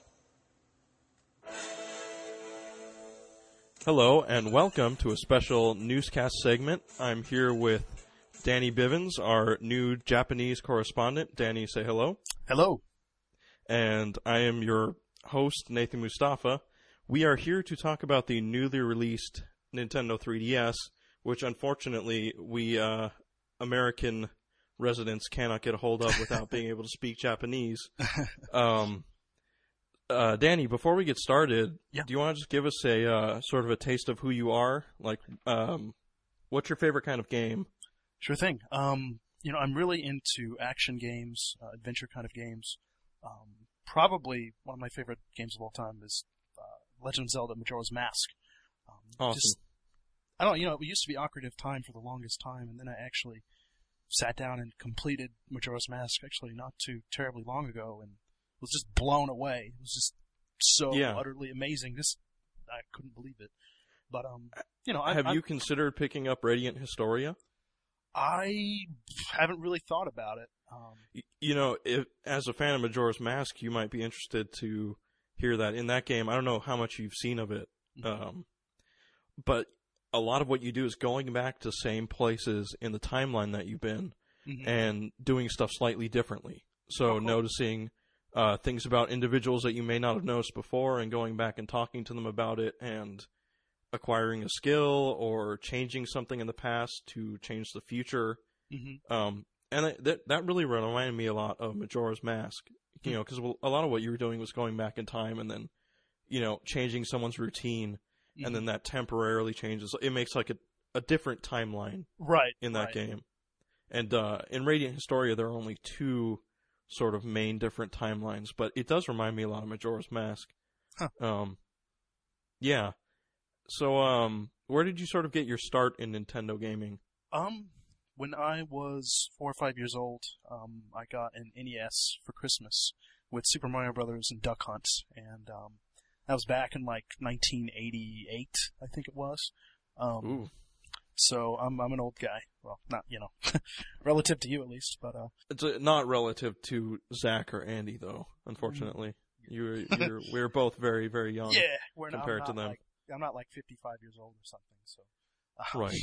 Hello, and welcome to a special newscast segment. I'm here with Danny Bivens, our new Japanese correspondent. Danny, say hello. Hello. And I am your host, Nathan Mustafa. We are here to talk about the newly released Nintendo 3DS, which unfortunately we American residents cannot get a hold of without being able to speak Japanese. Danny, before we get started, Yeah. do you want to just give us a sort of a taste of who you are? Like, what's your favorite kind of game? Sure thing. I'm really into action games, adventure kind of games. Probably one of my favorite games of all time is Legend of Zelda: Majora's Mask. Awesome. It used to be Ocarina of Time for the longest time, and then I actually sat down and completed Majora's Mask actually not too terribly long ago, and was just blown away. It was just so utterly amazing. I couldn't believe it. But have you considered picking up Radiant Historia? I haven't really thought about it. If as a fan of Majora's Mask, you might be interested to hear that in that game. I don't know how much you've seen of it, but a lot of what you do is going back to same places in the timeline that you've been and doing stuff slightly differently. So noticing things about individuals that you may not have noticed before and going back and talking to them about it and acquiring a skill or changing something in the past to change the future. And that really reminded me a lot of Majora's Mask, because a lot of what you were doing was going back in time and then, changing someone's routine, and then that temporarily changes. It makes like a different timeline in that game. And in Radiant Historia, there are only two sort of main different timelines, but it does remind me a lot of Majora's Mask. Yeah. So, where did you sort of get your start in Nintendo gaming? When I was 4 or 5 years old, I got an NES for Christmas with Super Mario Brothers and Duck Hunt, and that was back in like 1988, I think it was. Ooh. So I'm an old guy. Well, not relative to you at least, but it's not relative to Zach or Andy though. Unfortunately, we're both very, very young. Yeah, compared to them. I'm not like 55 years old or something. So right.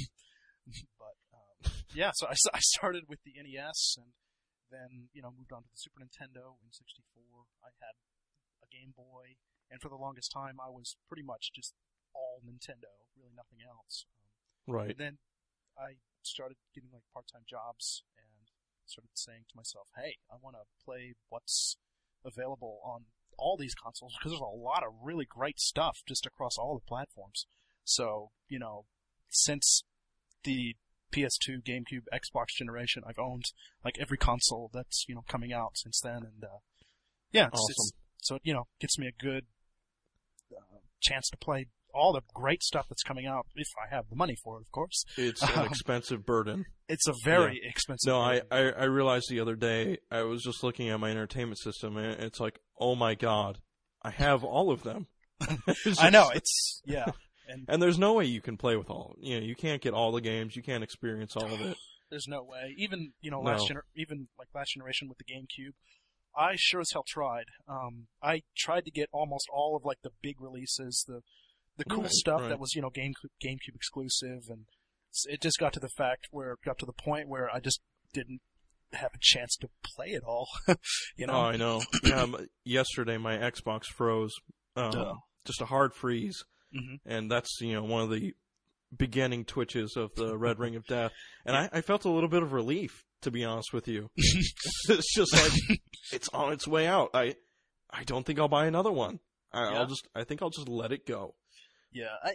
But so I started with the NES, and then moved on to the Super Nintendo in '64. I had a Game Boy, and for the longest time I was pretty much just all Nintendo, really nothing else. Right. Then I started getting like part-time jobs and started saying to myself, hey, I want to play what's available on all these consoles, because there's a lot of really great stuff just across all the platforms. So, since the PS2, GameCube, Xbox generation, I've owned like every console that's, coming out since then. And, awesome. So it gets me a good chance to play all the great stuff that's coming out, if I have the money for it, of course. It's an expensive burden. It's a very expensive burden. I realized the other day, I was just looking at my entertainment system, and it's like, oh my god, I have all of them. I know, And there's no way you can play with all. You can't get all the games, you can't experience all of it. There's no way. Even, last generation with the GameCube, I sure as hell tried. I tried to get almost all of like the big releases, the cool stuff that was, GameCube exclusive, and it just got to the point where I just didn't have a chance to play it all. Oh, I know. Yeah, yesterday my Xbox froze. Just a hard freeze. And that's, one of the beginning twitches of the Red Ring of Death. And I felt a little bit of relief, to be honest with you. It's just like, it's on its way out. I don't think I'll buy another one. I think I'll just let it go. Yeah, I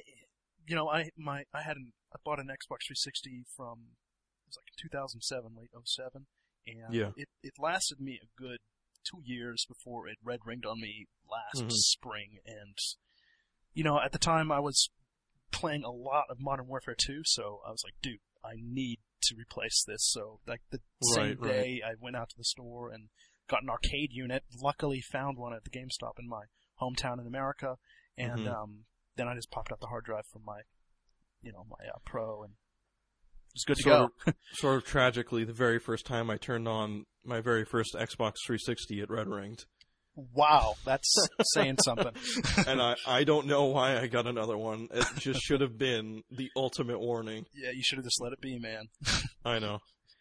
bought an Xbox 360 from, it was like 2007, late 07, and it lasted me a good 2 years before it red ringed on me last spring, and at the time I was playing a lot of Modern Warfare 2, so I was like, dude, I need to replace this. So like the same day I went out to the store and got an arcade unit, luckily found one at the GameStop in my hometown in America, and then I just popped out the hard drive from my, my Pro, and it was good to go. Sort of tragically, the very first time I turned on my very first Xbox 360, it red ringed. Wow, that's saying something. And I don't know why I got another one. It just should have been the ultimate warning. Yeah, you should have just let it be, man. I know.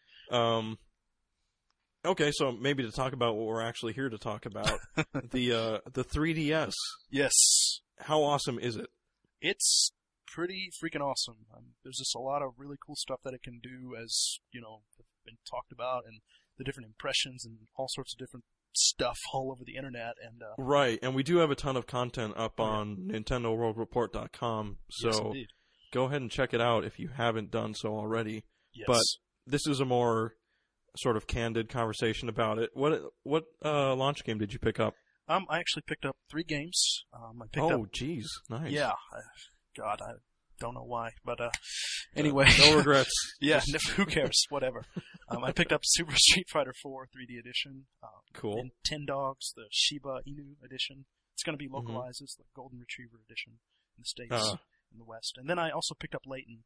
Okay, so maybe to talk about what we're actually here to talk about, the 3DS. Yes. How awesome is it? It's pretty freaking awesome. There's just a lot of really cool stuff that it can do, as, have been talked about, and the different impressions and all sorts of different stuff all over the internet. And right, and we do have a ton of content up on NintendoWorldReport.com, so yes, go ahead and check it out if you haven't done so already. Yes. But this is a more sort of candid conversation about it. What launch game did you pick up? I actually picked up 3 games. Jeez, nice. Yeah, God, I don't know why, but anyway. No regrets. Yeah, who cares? Whatever. I picked up Super Street Fighter 4 3D edition. Cool. And Dogs, the Shiba Inu edition. It's going to be localized as the Golden Retriever edition in the States, in the West. And then I also picked up Layton.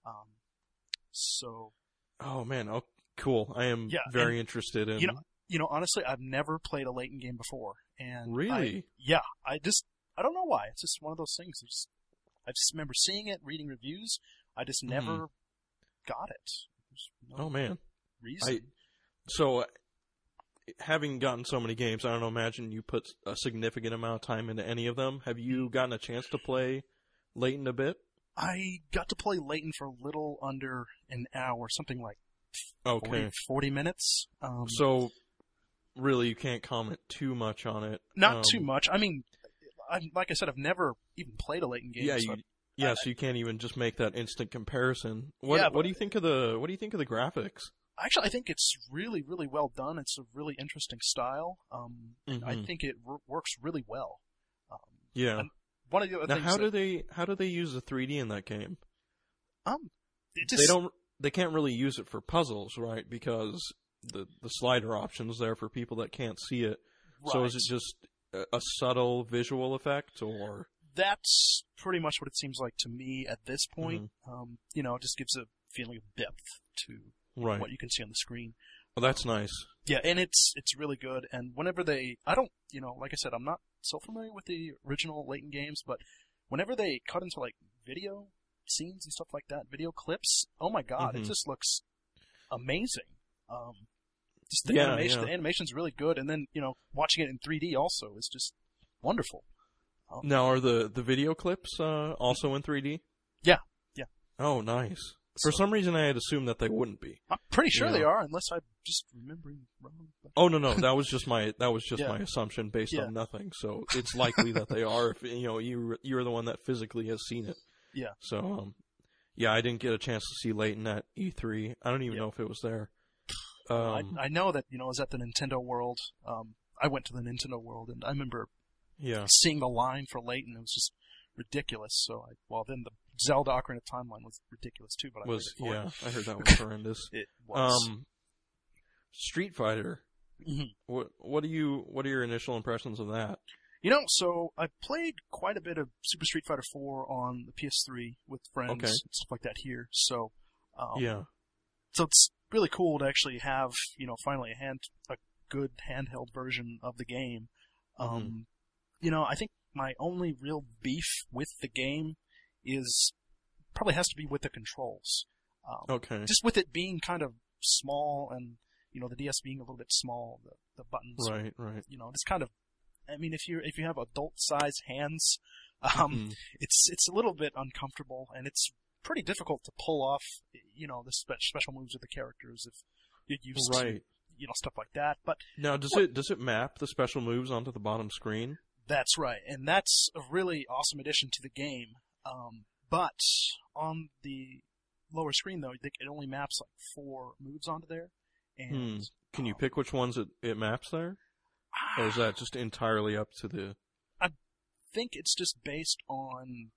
Oh man, cool. I am very interested in. You know, honestly, I've never played a Layton game before, and really, I don't know why. It's just one of those things. I just remember seeing it, reading reviews. I just never got it. Oh man, reason. So, having gotten so many games, I don't know. Imagine you put a significant amount of time into any of them. Have you gotten a chance to play Layton a bit? I got to play Layton for a little under an hour, something like 40 minutes. So, really, you can't comment too much on it. Not too much. I mean, like I said, I've never even played a Layton game. So you can't even just make that instant comparison. What do you think of the graphics? Actually, I think it's really, really well done. It's a really interesting style. I think it works really well. And one of the other things. How do they use the 3D in that game? They can't really use it for puzzles, right? Because the slider option's there for people that can't see it. Right. So is it just a subtle visual effect, or? That's pretty much what it seems like to me at this point. It just gives a feeling of depth to what you can see on the screen. Well, that's nice. Yeah, and it's really good. And whenever like I said, I'm not so familiar with the original Layton games, but whenever they cut into like video scenes and stuff like that, video clips, oh my God, it just looks amazing. The animation's really good, and then watching it in 3D also is just wonderful. Now, are the video clips also in 3D? Yeah. Oh, nice. For some reason, I had assumed that they wouldn't be. I'm pretty sure they are, unless I'm just remembering wrong. Oh no, that was just my my assumption based on nothing. So it's likely that they are. If you're the one that physically has seen it. Yeah. So I didn't get a chance to see Layton at E3. I don't even know if it was there. I know that it was at the Nintendo World. I went to the Nintendo World, and I remember seeing the line for Layton. It was just ridiculous. So then the Zelda Ocarina of Time line was ridiculous too. But I heard that was horrendous. It was. Street Fighter. Mm-hmm. What are your initial impressions of that? So I played quite a bit of Super Street Fighter 4 on the PS3 with friends and stuff like that here. So so it's really cool to actually have finally a good handheld version of the game. I think my only real beef with the game probably has to be with the controls. Just with it being kind of small and, the DS being a little bit small, the buttons. Right. It's kind of, if you have adult-sized hands, it's a little bit uncomfortable, and it's pretty difficult to pull off, the special moves of the characters if you're used to, stuff like that. But now, does it map the special moves onto the bottom screen? That's right, and that's a really awesome addition to the game. But on the lower screen, though, it only maps like 4 moves onto there. And can you pick which ones it maps there? Or is that just entirely up to the... I think it's just based on...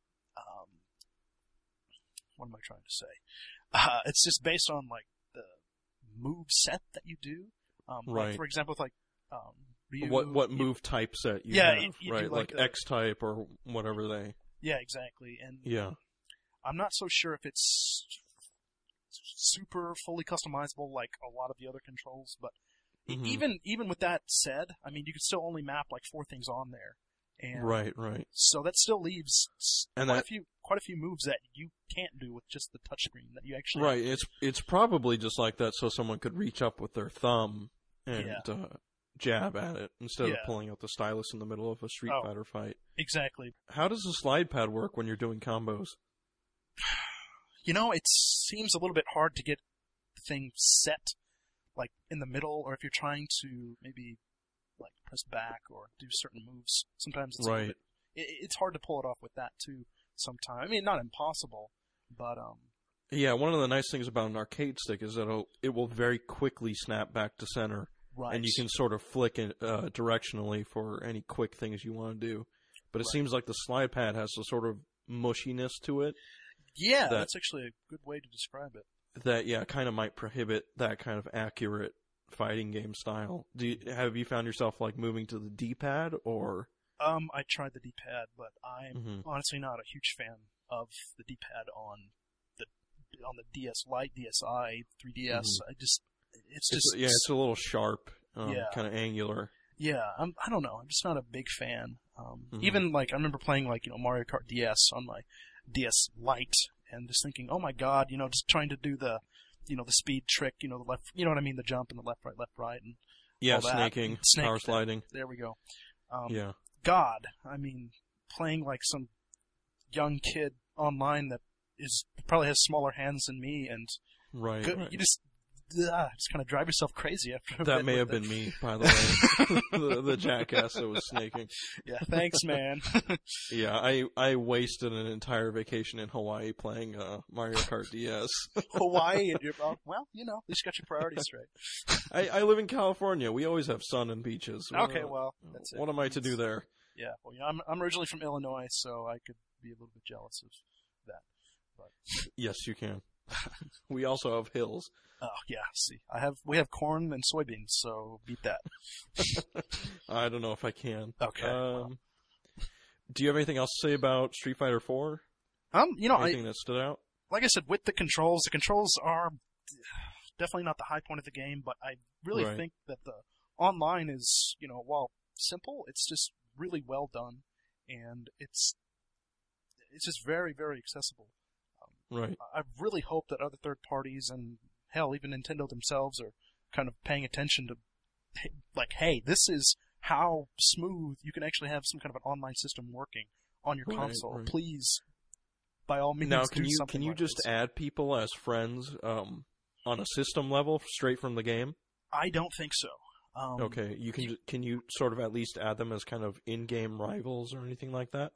what am I trying to say? It's just based on, like, the move set that you do. Right. Like, for example, with, like... Ryu, what move type set you have, right? Like X-type or whatever they... Yeah, exactly. And I'm not so sure if it's super fully customizable like a lot of the other controls, but even with that said, you could still only map like 4 things on there. And right. So that still leaves quite a few moves that you can't do with just the touchscreen that you actually... Right, it's probably just like that so someone could reach up with their thumb and jab at it instead of pulling out the stylus in the middle of a Street Fighter fight. Exactly. How does the slide pad work when you're doing combos? It seems a little bit hard to get the thing set, like, in the middle, or if you're trying to maybe, press back or do certain moves. Sometimes it's right. It's hard to pull it off with that too. Sometimes, I mean, not impossible, but yeah, one of the nice things about an arcade stick is that it will very quickly snap back to center, right. And you can sort of flick it directionally for any quick things you want to do. But it seems like the slide pad has a sort of mushiness to it. Yeah, that's actually a good way to describe it. That, yeah, kind of might prohibit that kind of accurate fighting game style. Have you found yourself, like, moving to the D-pad, or...? I tried the D-pad, but I'm honestly not a huge fan of the D-pad on the DS Lite, DSi, 3DS. It's a little sharp, kind of angular. Yeah, I don't know. I'm just not a big fan. Even, like, I remember playing, like, Mario Kart DS on my DS Lite, and just thinking, oh my god, just trying to do the speed trick, the left, you know what I mean, the jump and the left, right, and all that. Snaking, power sliding. There we go. Yeah. God, I mean, playing like some young kid online that probably has smaller hands than me, and right. You just kind of drive yourself crazy after a bit. That may have been me, by the way, the jackass that was snaking. Yeah, thanks, man. Yeah, I wasted an entire vacation in Hawaii playing Mario Kart DS. Hawaii, and well, at least got your priorities straight. I live in California. We always have sun and beaches. Okay, well, that's it. What am I to do there? Yeah, well, I'm originally from Illinois, so I could be a little bit jealous of that. But yes, you can. We also have hills. Oh yeah, see, we have corn and soybeans, so beat that. I don't know if I can. Okay. Do you have anything else to say about Street Fighter 4? Anything that stood out? Like I said, with the controls are definitely not the high point of the game, but I really think that the online is, while simple, it's just really well done, and it's just very, very accessible. Right. I really hope that other third parties and hell, even Nintendo themselves are kind of paying attention to, like, hey, this is how smooth you can actually have some kind of an online system working on your console. Right. Please, by all means, now, do something. Can you like just this. add people as friends on a system level straight from the game? I don't think so. Okay, can you sort of at least add them as kind of in-game rivals or anything like that?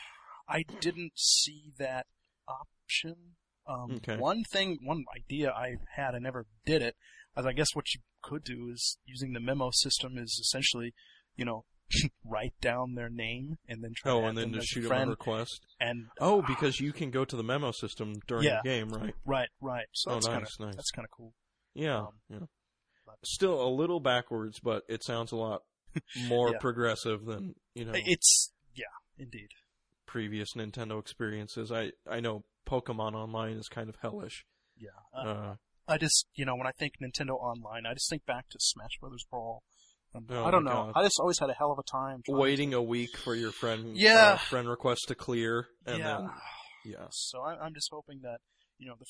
I didn't see that option. Okay. One idea I had, I never did it, as I guess what you could do is using the memo system is essentially, write down their name and then try to and then just shoot them a request. And because you can go to the memo system during the game, right? Right. So that's kind of cool. Yeah. Still a little backwards, but it sounds a lot more progressive than It's indeed. Previous Nintendo experiences. I know Pokemon Online is kind of hellish. Yeah. I just, when I think Nintendo Online, I just think back to Smash Brothers Brawl. I don't know. God. I just always had a hell of a time waiting a week for your friend request to clear, and then So I'm just hoping that the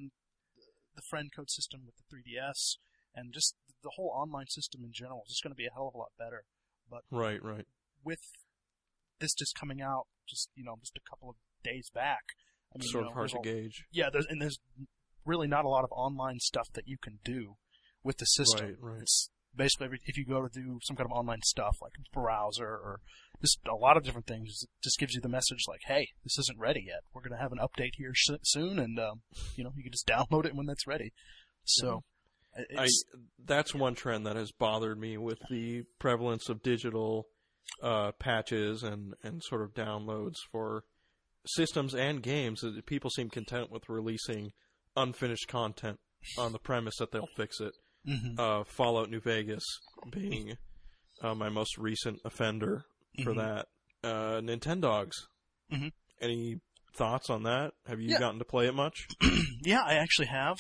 friend code system with the 3DS and just the whole online system in general is just going to be a hell of a lot better. But right. With this just coming out just a couple of days back, I mean, sort of hard to gauge. Yeah, there's really not a lot of online stuff that you can do with the system. Right. It's basically if you go to do some kind of online stuff like browser or just a lot of different things, it just gives you the message like, hey, this isn't ready yet. We're going to have an update here soon, and you can just download it when that's ready. So that's one trend that has bothered me with the prevalence of digital patches and sort of downloads for systems and games. People seem content with releasing unfinished content on the premise that they'll fix it. Mm-hmm. Fallout New Vegas being my most recent offender for that. Nintendogs. Mm-hmm. Any thoughts on that? Have you gotten to play it much? Yeah, I actually have.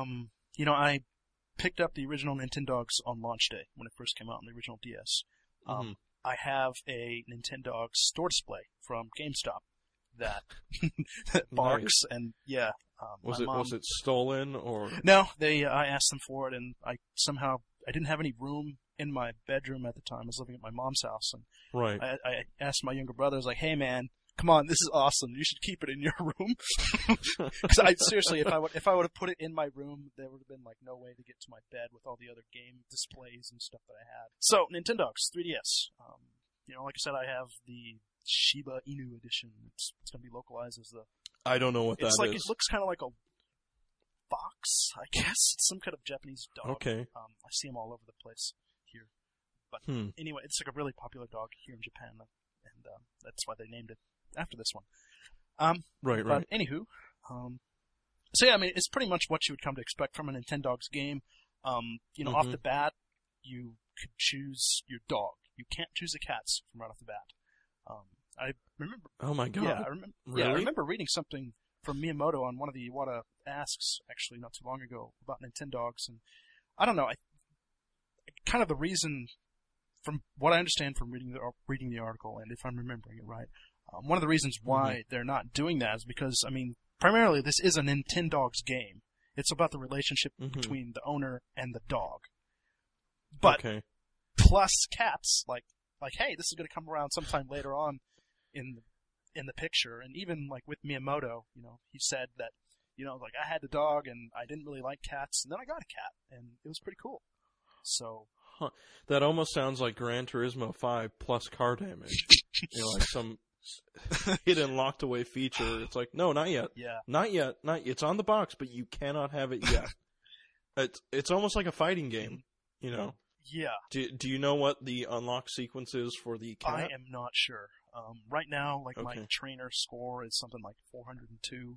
I picked up the original Nintendogs on launch day when it first came out on the original DS. I have a Nintendogs store display from GameStop that barks, and was it stolen or no? I asked them for it, and I didn't have any room in my bedroom at the time. I was living at my mom's house, and right. I asked my younger brother, I was like, "Hey man, come on, this is awesome. You should keep it in your room. Because seriously, if I would have put it in my room, there would have been like no way to get to my bed with all the other game displays and stuff that I had. So, Nintendogs 3DS. Like I said, I have the Shiba Inu edition. It's going to be localized as the. I don't know what that is. It looks kind of like a fox, I guess. It's some kind of Japanese dog. Okay. I see them all over the place here. But anyway, it's like a really popular dog here in Japan, and that's why they named it after this one. Right. But anywho, so yeah, I mean, it's pretty much what you would come to expect from a Nintendogs game. Off the bat, you could choose your dog. You can't choose the cats from right off the bat. I remember. Oh my god! Yeah, I remember. Really? Yeah, I remember reading something from Miyamoto on one of the Iwata Asks actually not too long ago about Nintendogs, and I don't know. Kind of the reason, from what I understand from reading the article, and if I'm remembering it right, one of the reasons why they're not doing that is because, I mean, primarily this is a Nintendogs game. It's about the relationship between the owner and the dog. But plus cats, like hey, this is going to come around sometime later on in the picture. And even like with Miyamoto, he said that, like I had the dog and I didn't really like cats, and then I got a cat, and it was pretty cool. So. That almost sounds like Gran Turismo 5 plus car damage. Like some hidden locked away feature. It's like, no, not yet. Yeah. Not yet. It's on the box, but you cannot have it yet. It's almost like a fighting game, Yeah. Do you know what the unlock sequence is for the cat? I am not sure. Right now, my trainer score is something like 402.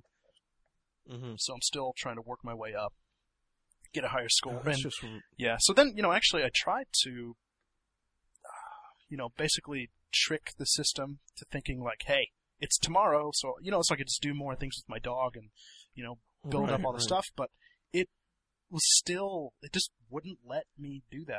So I'm still trying to work my way up, get a higher score. Yeah. So then, actually, I tried to, basically trick the system to thinking like, hey, it's tomorrow, so so I could just do more things with my dog and build up all the stuff. But it was still, it just wouldn't let me do that.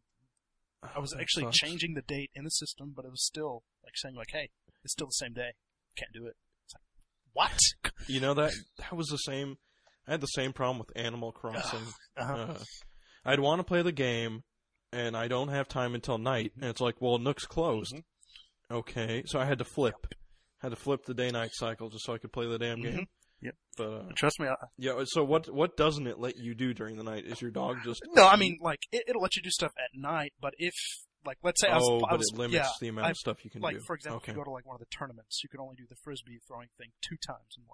I was actually changing the date in the system, but it was still like saying like, hey, it's still the same day. Can't do it. It's like, what? That was the same. I had the same problem with Animal Crossing. I'd want to play the game, and I don't have time until night. And it's like, well, Nook's closed. Okay, so I had to flip. Had to flip the day-night cycle just so I could play the damn game. Yep. But trust me. So what doesn't it let you do during the night? Is your dog just? No, I mean, like it'll let you do stuff at night, but if like let's say it limits the amount of stuff you can do. Like for example, if you go to like one of the tournaments, you can only do the frisbee throwing thing 2 times in one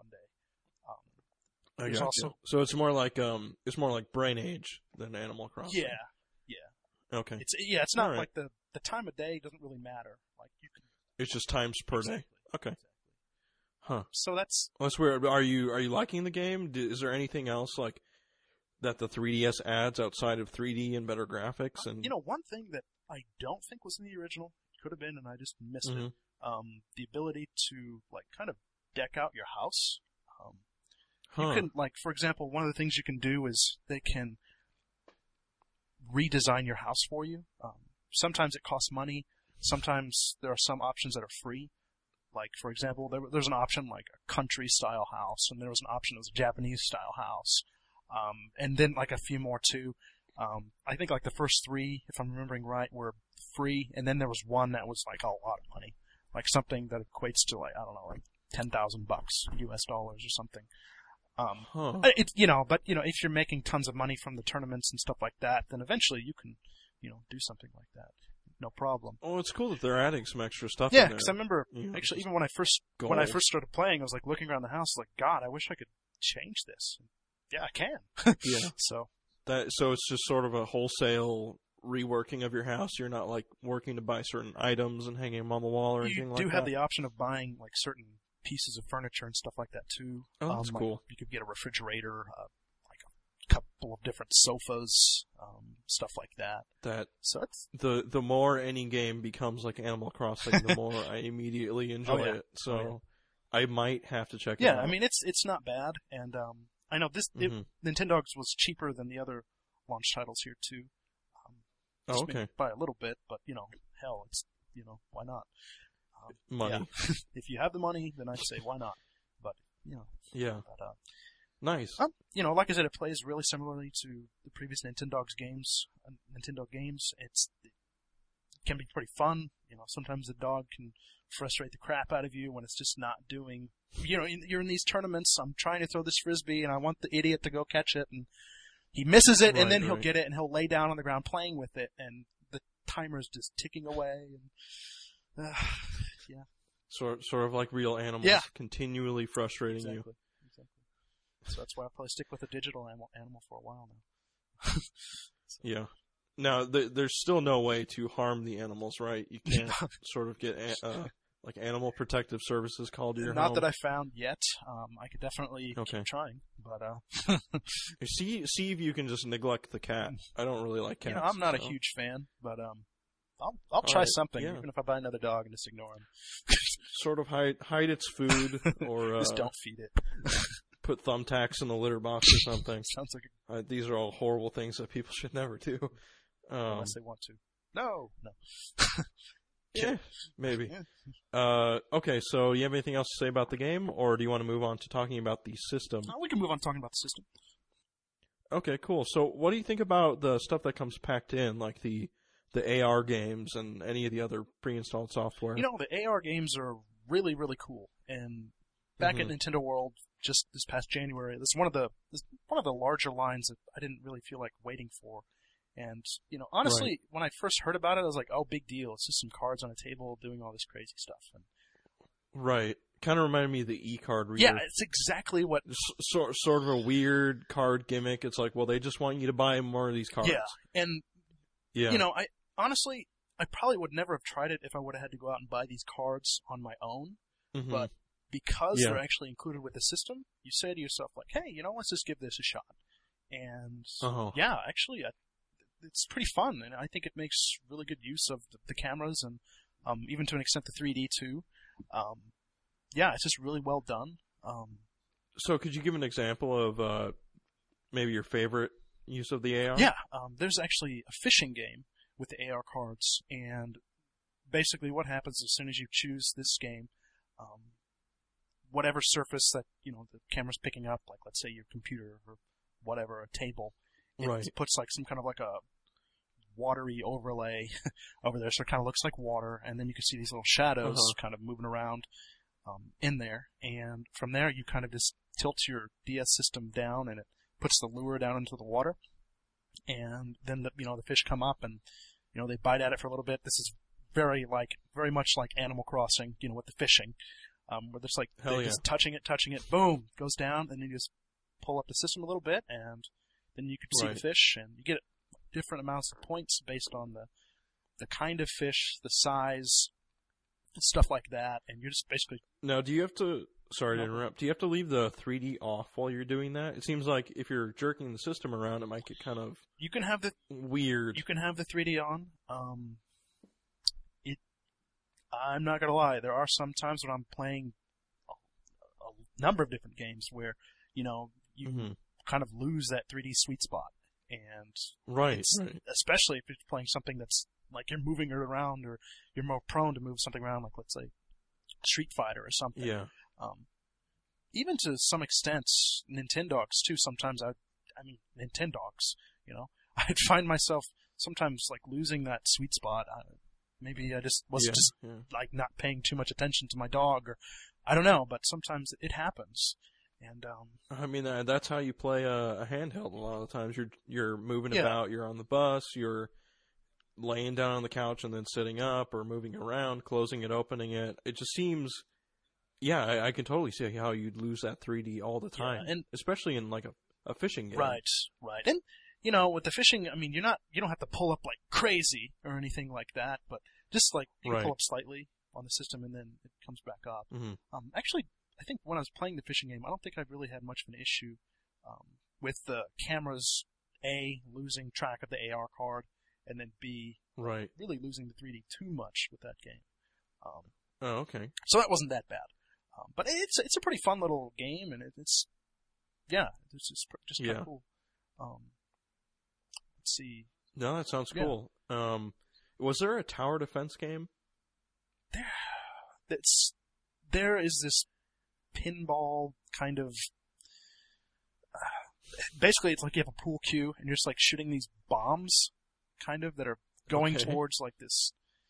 day. I got you. So it's more like Brain Age than Animal Crossing. Yeah. Okay. It's not like the time of day doesn't really matter. Like you can. It's just times per day. Okay. Huh. So that's weird. Are you liking the game? Is there anything else like that the 3DS adds outside of 3D and better graphics? And one thing that I don't think was in the original, could have been, and I just missed it. The ability to like kind of deck out your house. You can for example, one of the things you can do is they can redesign your house for you. Sometimes it costs money. Sometimes there are some options that are free. Like, for example, there's an option like a country-style house, and there was an option that was a Japanese-style house. And then, like, a few more, too. I think, like, the first 3, if I'm remembering right, were free, and then there was one that was, like, a lot of money. Like, something that equates to, like, I don't know, like $10,000 US dollars or something. But if you're making tons of money from the tournaments and stuff like that, then eventually you can, do something like that. No problem. Oh, it's cool that they're adding some extra stuff. Yeah, because I remember actually even when I first started playing, I was like looking around the house, like, God, I wish I could change this. Yeah, I can. Yeah. So it's just sort of a wholesale reworking of your house. You're not like working to buy certain items and hanging them on the wall or anything like that. You do have the option of buying like certain pieces of furniture and stuff like that too. Oh, that's cool. You could get a refrigerator, like a couple of different sofas, stuff like that. So it's the more any game becomes like Animal Crossing, the more I immediately enjoy it. So I might have to check it out. Yeah, I mean it's not bad, and I know this Nintendogs was cheaper than the other launch titles here too. Okay. By a little bit, but hell, it's why not? Money. Yeah. If you have the money, then I'd say why not? But Yeah. But, nice. Like I said, it plays really similarly to the previous Nintendo games. It's can be pretty fun. Sometimes the dog can frustrate the crap out of you when it's just not doing. You're in these tournaments. I'm trying to throw this frisbee, and I want the idiot to go catch it, and he misses it, and then he'll get it, and he'll lay down on the ground playing with it, and the timer's just ticking away. And yeah. Sort of like real animals, continually frustrating you. Exactly. So that's why I'll stick with a digital animal for a while now. Yeah. Now, there's still no way to harm the animals, right? You can't sort of get like animal protective services called to your home. Not that I found yet. I could definitely keep trying, but see if you can just neglect the cat. I don't really like cats. I'm not a huge fan, but I'll try something, even if I buy another dog and just ignore him. Sort of hide its food, or just don't feed it. Put thumbtacks in the litter box or something. Sounds like these are all horrible things that people should never do. Unless they want to. No. Yeah, maybe. Okay, so you have anything else to say about the game, or do you want to move on to talking about the system? We can move on to talking about the system. Okay, cool. So what do you think about the stuff that comes packed in, like the AR games and any of the other pre-installed software? The AR games are really, really cool. And back at Nintendo World, just this past January, this is one of the larger lines that I didn't really feel like waiting for. And, honestly, when I first heard about it, I was like, oh, big deal. It's just some cards on a table doing all this crazy stuff. And right. Kind of reminded me of the e-card reader. Yeah, it's exactly what... Sort of a weird card gimmick. It's like, well, they just want you to buy more of these cards. Yeah, and, I honestly, I probably would never have tried it if I would have had to go out and buy these cards on my own. Mm-hmm. But because they're actually included with the system, you say to yourself, like, hey, let's just give this a shot. And, actually, it's pretty fun, and I think it makes really good use of the cameras and even to an extent the 3D too. It's just really well done. So could you give an example of maybe your favorite use of the AR? Yeah, there's actually a fishing game with the AR cards, and basically what happens as soon as you choose this game, whatever surface that the camera's picking up, like let's say your computer or whatever, a table, it puts like some kind of like a watery overlay over there, so it kind of looks like water, and then you can see these little shadows kind of moving around in there, and from there you kind of just tilt your DS system down, and it puts the lure down into the water, and then the fish come up, and they bite at it for a little bit. This is very much like Animal Crossing, with the fishing, where there's like just touching it, boom, goes down, and then you just pull up the system a little bit, and then you can see the fish, and you get different amounts of points based on the kind of fish, the size, stuff like that, and you're just basically... Now, do you have to... Sorry to interrupt. Do you have to leave the 3D off while you're doing that? It seems like if you're jerking the system around, it might get kind of... You can have the... weird. You can have the 3D on. I'm not gonna lie, there are some times when I'm playing a number of different games where, you kind of lose that 3D sweet spot. And especially if you're playing something that's like you're moving it around, or you're more prone to move something around, like let's say Street Fighter or something. Yeah. Even to some extent, Nintendogs too. Sometimes Nintendogs. I'd find myself sometimes like losing that sweet spot. Maybe I just was like not paying too much attention to my dog, or I don't know. But sometimes it happens. And that's how you play a handheld. A lot of the times you're moving about. You're on the bus. You're laying down on the couch and then sitting up, or moving around, closing it, opening it. It just seems, I can totally see how you'd lose that 3D all the time, and especially in like a fishing game. Right. And with the fishing, you don't have to pull up like crazy or anything like that, but just like you pull up slightly on the system and then it comes back up. Mm-hmm. Actually, I think when I was playing the fishing game, I don't think I really had much of an issue with the cameras, A, losing track of the AR card, and then B, really losing the 3D too much with that game. Okay. So that wasn't that bad. But it's a pretty fun little game, and it's just kind of cool. Let's see. No, that sounds cool. Was there a tower defense game? There is this pinball kind of... basically, it's like you have a pool cue, and you're just like shooting these bombs, kind of, that are going towards like this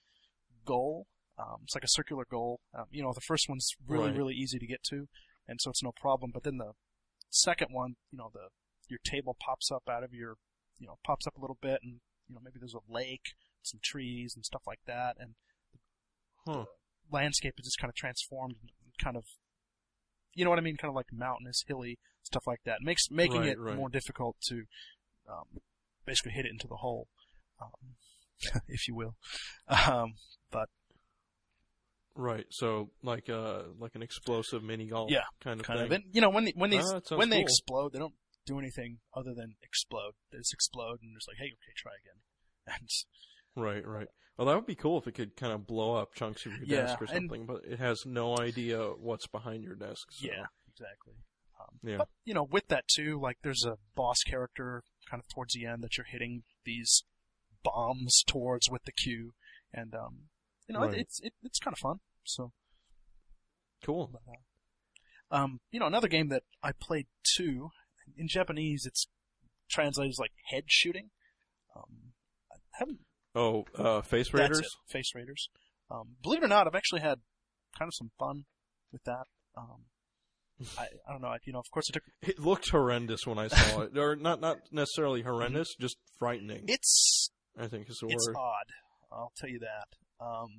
goal. It's like a circular goal. The first one's really, really easy to get to, and so it's no problem. But then the second one, your table pops up out of pops up a little bit, and maybe there's a lake, some trees, and stuff like that, and the landscape is just kind of transformed, and kind of, you know what I mean, kind of like mountainous, hilly, stuff like that. Making it more difficult to basically hit it into the hole, if you will. But right, so like an explosive mini golf kind of thing. And when they cool. explode, they don't do anything other than explode. They just explode, and it's like, hey, okay, try again. And right. Well, that would be cool if it could kind of blow up chunks of your desk or something, but it has no idea what's behind your desk. So. Yeah, exactly. But, with that too, like there's a boss character kind of towards the end that you're hitting these bombs towards with the cue, and it's kind of fun. So cool. But, another game that I played too, in Japanese it's translated as like head shooting. I haven't. Face Raiders? That's it, Face Raiders. Believe it or not, I've actually had kind of some fun with that. I don't know, of course It looked horrendous when I saw it. Or not necessarily horrendous, just frightening. I think is the word. It's odd. I'll tell you that.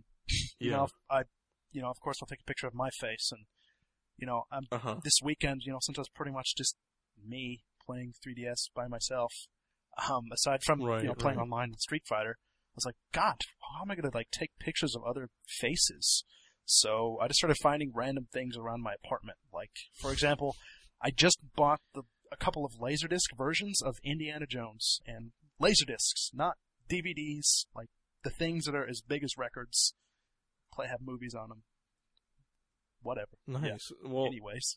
Of course I'll take a picture of my face, and, this weekend, since I was pretty much just me playing 3DS by myself, aside from, playing online with Street Fighter, I was like, God, how am I going to take pictures of other faces? So I just started finding random things around my apartment. Like, for example, I just bought a couple of Laserdisc versions of Indiana Jones, and Laserdiscs, not DVDs, like the things that are as big as records, have movies on them. Whatever. Nice. Yeah. Well, anyways,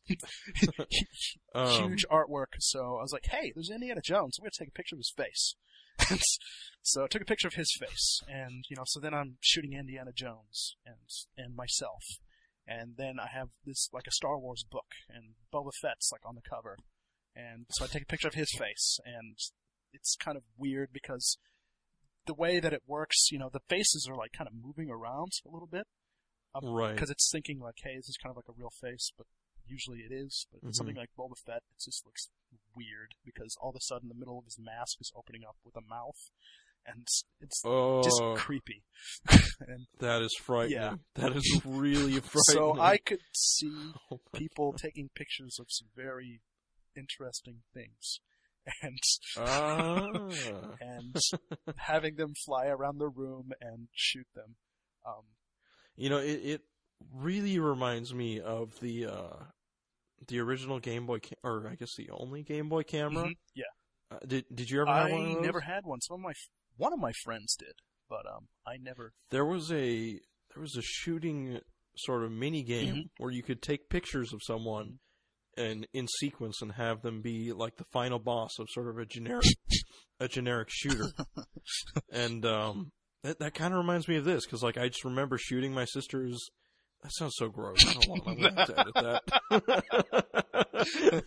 huge artwork. So I was like, "Hey, there's Indiana Jones. I'm gonna take a picture of his face." So I took a picture of his face, and so then I'm shooting Indiana Jones and myself, and then I have this like a Star Wars book, and Boba Fett's like on the cover, and so I take a picture of his face, and it's kind of weird because the way that it works, the faces are like kind of moving around a little bit. Right. Because it's thinking like, hey, this is kind of like a real face, but usually it is. But it's something like Boba Fett, it just looks weird because all of a sudden the middle of his mask is opening up with a mouth, and it's just creepy. And that is frightening. Yeah. That is really frightening. So I could see people taking pictures of some very interesting things. And having them fly around the room and shoot them. It really reminds me of the original Game Boy, or I guess the only Game Boy camera. Mm-hmm. Yeah. Did you ever have one of those? I never had one. One of my friends did, but I never. There was a shooting sort of mini game where you could take pictures of someone and in sequence and have them be like the final boss of sort of a generic shooter. And that kind of reminds me of this, because I just remember shooting my sister's. That sounds so gross. I don't want my wife to edit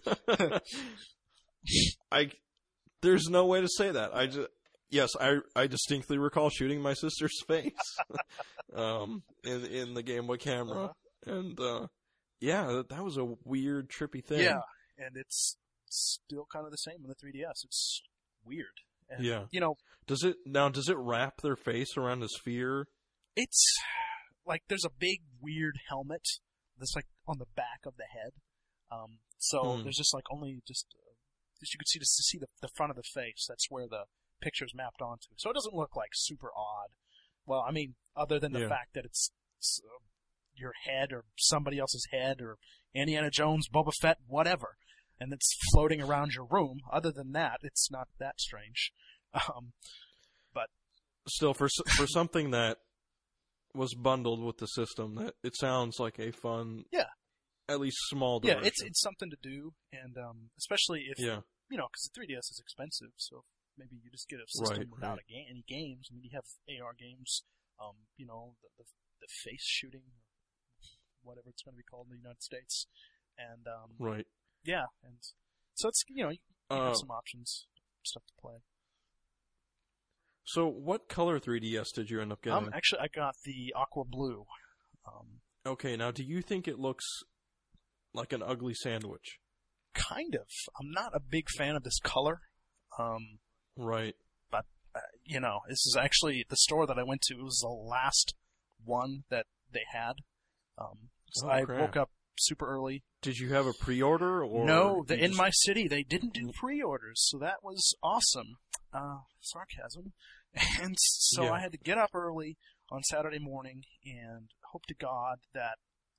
that. There's no way to say that. I distinctly recall shooting my sister's face in the Game Boy camera, and that was a weird, trippy thing. Yeah, and it's still kind of the same on the 3DS. It's weird. And, does it wrap their face around a sphere? It's like there's a big weird helmet that's like on the back of the head. There's just like only just you could see the front of the face. That's where the picture's mapped onto. So it doesn't look like super odd. Well, I mean, other than the fact that it's your head or somebody else's head or Indiana Jones, Boba Fett, whatever. And it's floating around your room. Other than that, it's not that strange. But still, for something that was bundled with the system, that it sounds like a fun, at least small diversion. Yeah, it's something to do, and especially if because the 3DS is expensive, so maybe you just get a system without any games. I mean, you have AR games, the face shooting, whatever it's going to be called in the United States, and yeah, and so it's you have some options, stuff to play. So, what color 3DS did you end up getting? Actually, I got the aqua blue. Okay, now do you think it looks like an ugly sandwich? Kind of. I'm not a big fan of this color. Right. But, this is actually the store that I went to. It was the last one that they had. So I woke up super early. Did you have a pre-order? Or no, in my city, they didn't do pre-orders, so that was awesome. Sarcasm. And so I had to get up early on Saturday morning and hope to God that,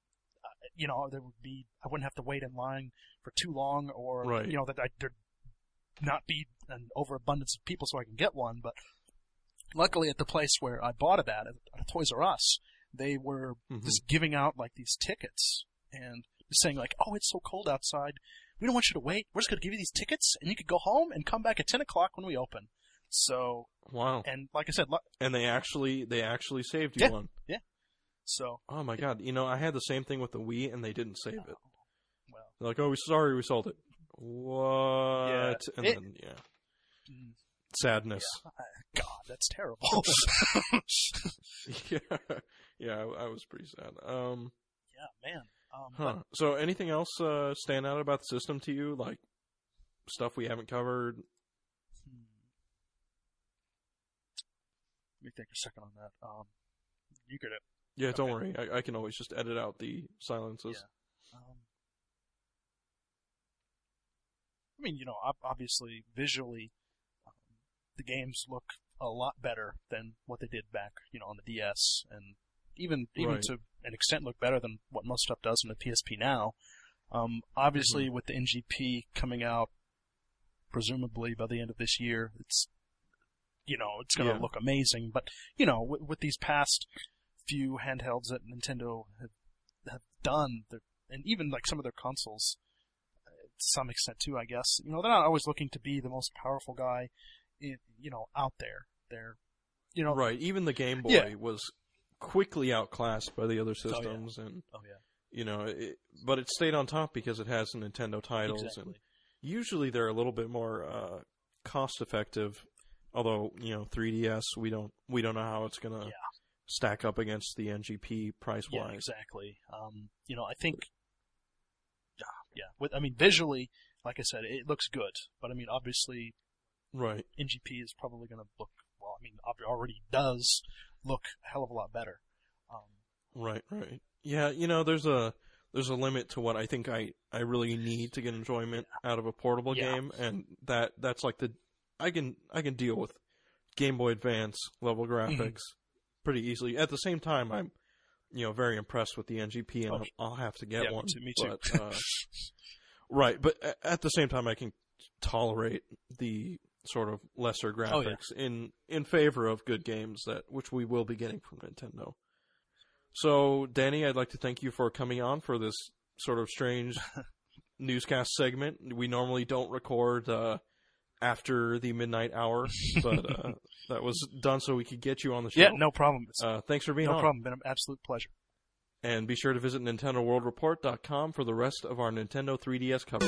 I wouldn't have to wait in line for too long, or, that there'd not be an overabundance of people so I can get one. But luckily at the place where I bought it at Toys R Us, they were just giving out like these tickets and saying like, oh, it's so cold outside. We don't want you to wait. We're just going to give you these tickets and you could go home and come back at 10 o'clock when we open. So, wow. And like I said, and they actually saved you one. Yeah. So. Oh my God. I had the same thing with the Wii and they didn't save it. Well. They're like, oh, we're sorry, we sold it. What? Yeah. And then, sadness. Yeah. God, that's terrible. Yeah, I was pretty sad. Yeah, man. So anything else stand out about the system to you? Like stuff we haven't covered? Let me think a second on that. You could. Yeah, don't worry. I can always just edit out the silences. Yeah. Obviously, visually, the games look a lot better than what they did back, on the DS, and even right. to an extent look better than what most stuff does on the PSP now. Obviously, with the NGP coming out, presumably by the end of this year, it's going to look amazing. But with these past few handhelds that Nintendo have done, and even like some of their consoles, to some extent too, I guess, they're not always looking to be the most powerful guy, out there. They're, right. Even the Game Boy was quickly outclassed by the other systems, and but it stayed on top because it has Nintendo titles, and usually they're a little bit more cost effective. Although 3DS, we don't know how it's gonna stack up against the NGP price wise. Yeah, exactly. I think, visually, like I said, it looks good, but obviously, right. NGP is probably gonna look already does look a hell of a lot better. Right. Yeah, there's a limit to what I think I really need to get enjoyment out of a portable game, and that's like I can deal with Game Boy Advance level graphics pretty easily. At the same time, I'm very impressed with the NGP, and I'll have to get one. Me too. But, right, but at the same time, I can tolerate the sort of lesser graphics in favor of good games which we will be getting from Nintendo. So, Danny, I'd like to thank you for coming on for this sort of strange newscast segment. We normally don't record after the midnight hour, but that was done so we could get you on the show. Yeah, no problem. Thanks for being on. No problem. Been an absolute pleasure. And be sure to visit NintendoWorldReport.com for the rest of our Nintendo 3DS coverage.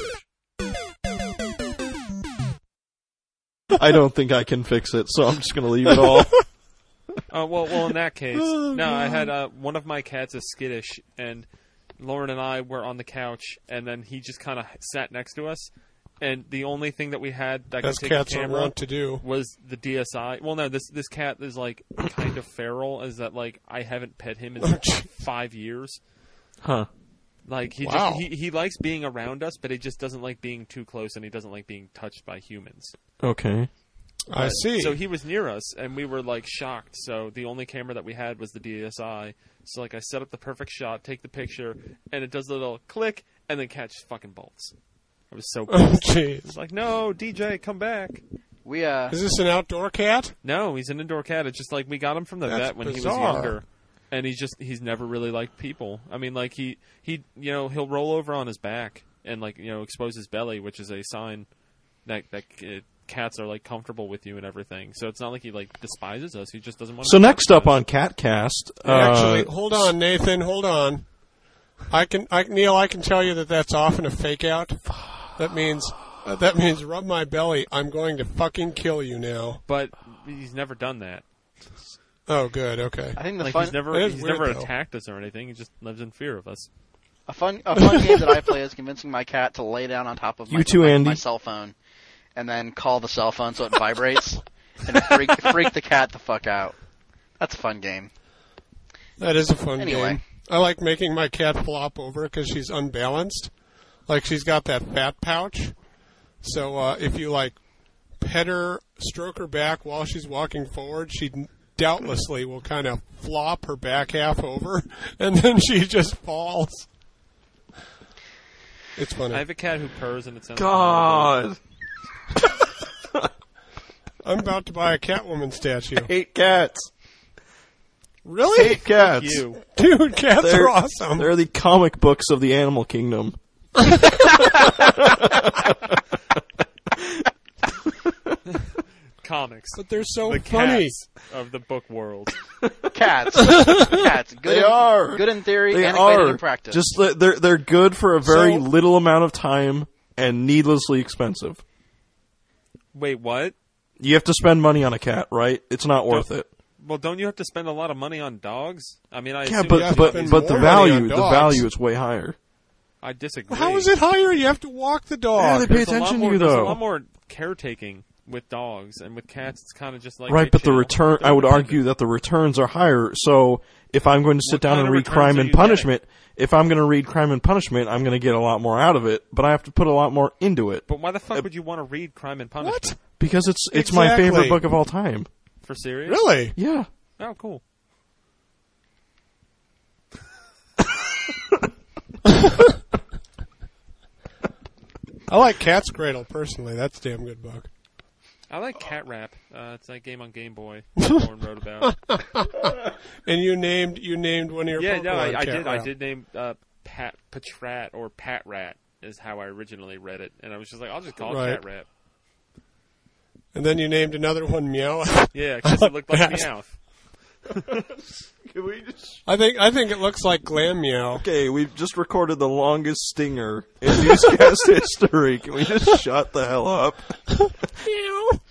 I don't think I can fix it, so I'm just going to leave it all. Well, in that case, I had one of my cats is skittish, and Lauren and I were on the couch, and then he just kind of sat next to us, and the only thing that we had that could take a camera want to do was the DSi. Well, no, this cat is like kind of feral, is that like I haven't pet him in 5 years. Huh. Like he likes being around us, but he just doesn't like being too close, and he doesn't like being touched by humans. Okay. I see. So he was near us, and we were like shocked. So the only camera that we had was the DSi. So like I set up the perfect shot, take the picture, and it does a little click, and then catch fucking bolts. I was so pissed. Oh, jeez. It's like, no, DJ, come back. Is this an outdoor cat? No, he's an indoor cat. It's just like we got him from the vet when he was younger. And he's never really liked people. I mean, like he'll roll over on his back and like expose his belly, which is a sign that cats are like comfortable with you and everything. So it's not like he like despises us. He just doesn't want. So next up on CatCast, actually, hold on, Nathan, hold on. Neil, I can tell you that's often a fake out. That means rub my belly. I'm going to fucking kill you now. But He's never done that. Oh, good. Okay. I think the Like fun he's never though. attacked us or anything. He just lives in fear of us. a fun game that I play is convincing my cat to lay down on top of my cell phone, and then call the cell phone so it vibrates, and freak the cat the fuck out. That's a fun game. That is a fun Anyway. game. I like making my cat flop over because she's unbalanced. Like she's got that fat pouch. So if you like pet her, stroke her back while she's walking forward, she doubtlessly will kind of flop her back half over, and then she just falls. It's funny. I have a cat who purrs and it sounds God. I'm about to buy a Catwoman statue. I hate cats. Really? Hate cats. you. Dude, cats are awesome. They're the comic books of the animal kingdom. Comics. But they're so The funny. cats of the book world. Cats. Good They are. Good in theory, They antiquated are. in practice. Just they're good for a very So- little amount of time and needlessly expensive. Wait, what? You have to spend money on a cat, right? It's not worth it. Well, don't you have to spend a lot of money on dogs? I mean, I Yeah, assume but you have to but spend but the more money on value dogs. is way higher. I disagree. How is it higher? You have to walk the Yeah, dog. they pay There's a lot attention to more- you There's a though. lot more caretaking with dogs, and with cats, it's kind of just like Right, hey, but the chill. return, They're I would independent. argue that the returns are higher. So if I'm going to sit What down kind and of read returns Crime are and you Punishment, if I'm going to read Crime and Punishment, I'm going to get a lot more out of it, but I have to put a lot more into it. But why the fuck would you want to read Crime and Punishment? What? Because it's my Exactly. favorite book of all time. For serious? Really? Yeah. Oh, cool. I like Cat's Cradle personally. That's a damn good book. I like Cat Rap. It's that game on Game Boy that Warren wrote about. And you named one of your Yeah, Pokemon no, I Cat did. I Rap. did name Patrat or Pat Rat is how I originally read it, and I was just like, I'll just call it Right. Cat Rap. And then you named another one Meow. Yeah, because it looked like That. Meowth. Can we just... I think it looks like Glam Meow. Okay, we've just recorded the longest stinger in newscast history. Can we just shut the hell up? Meow.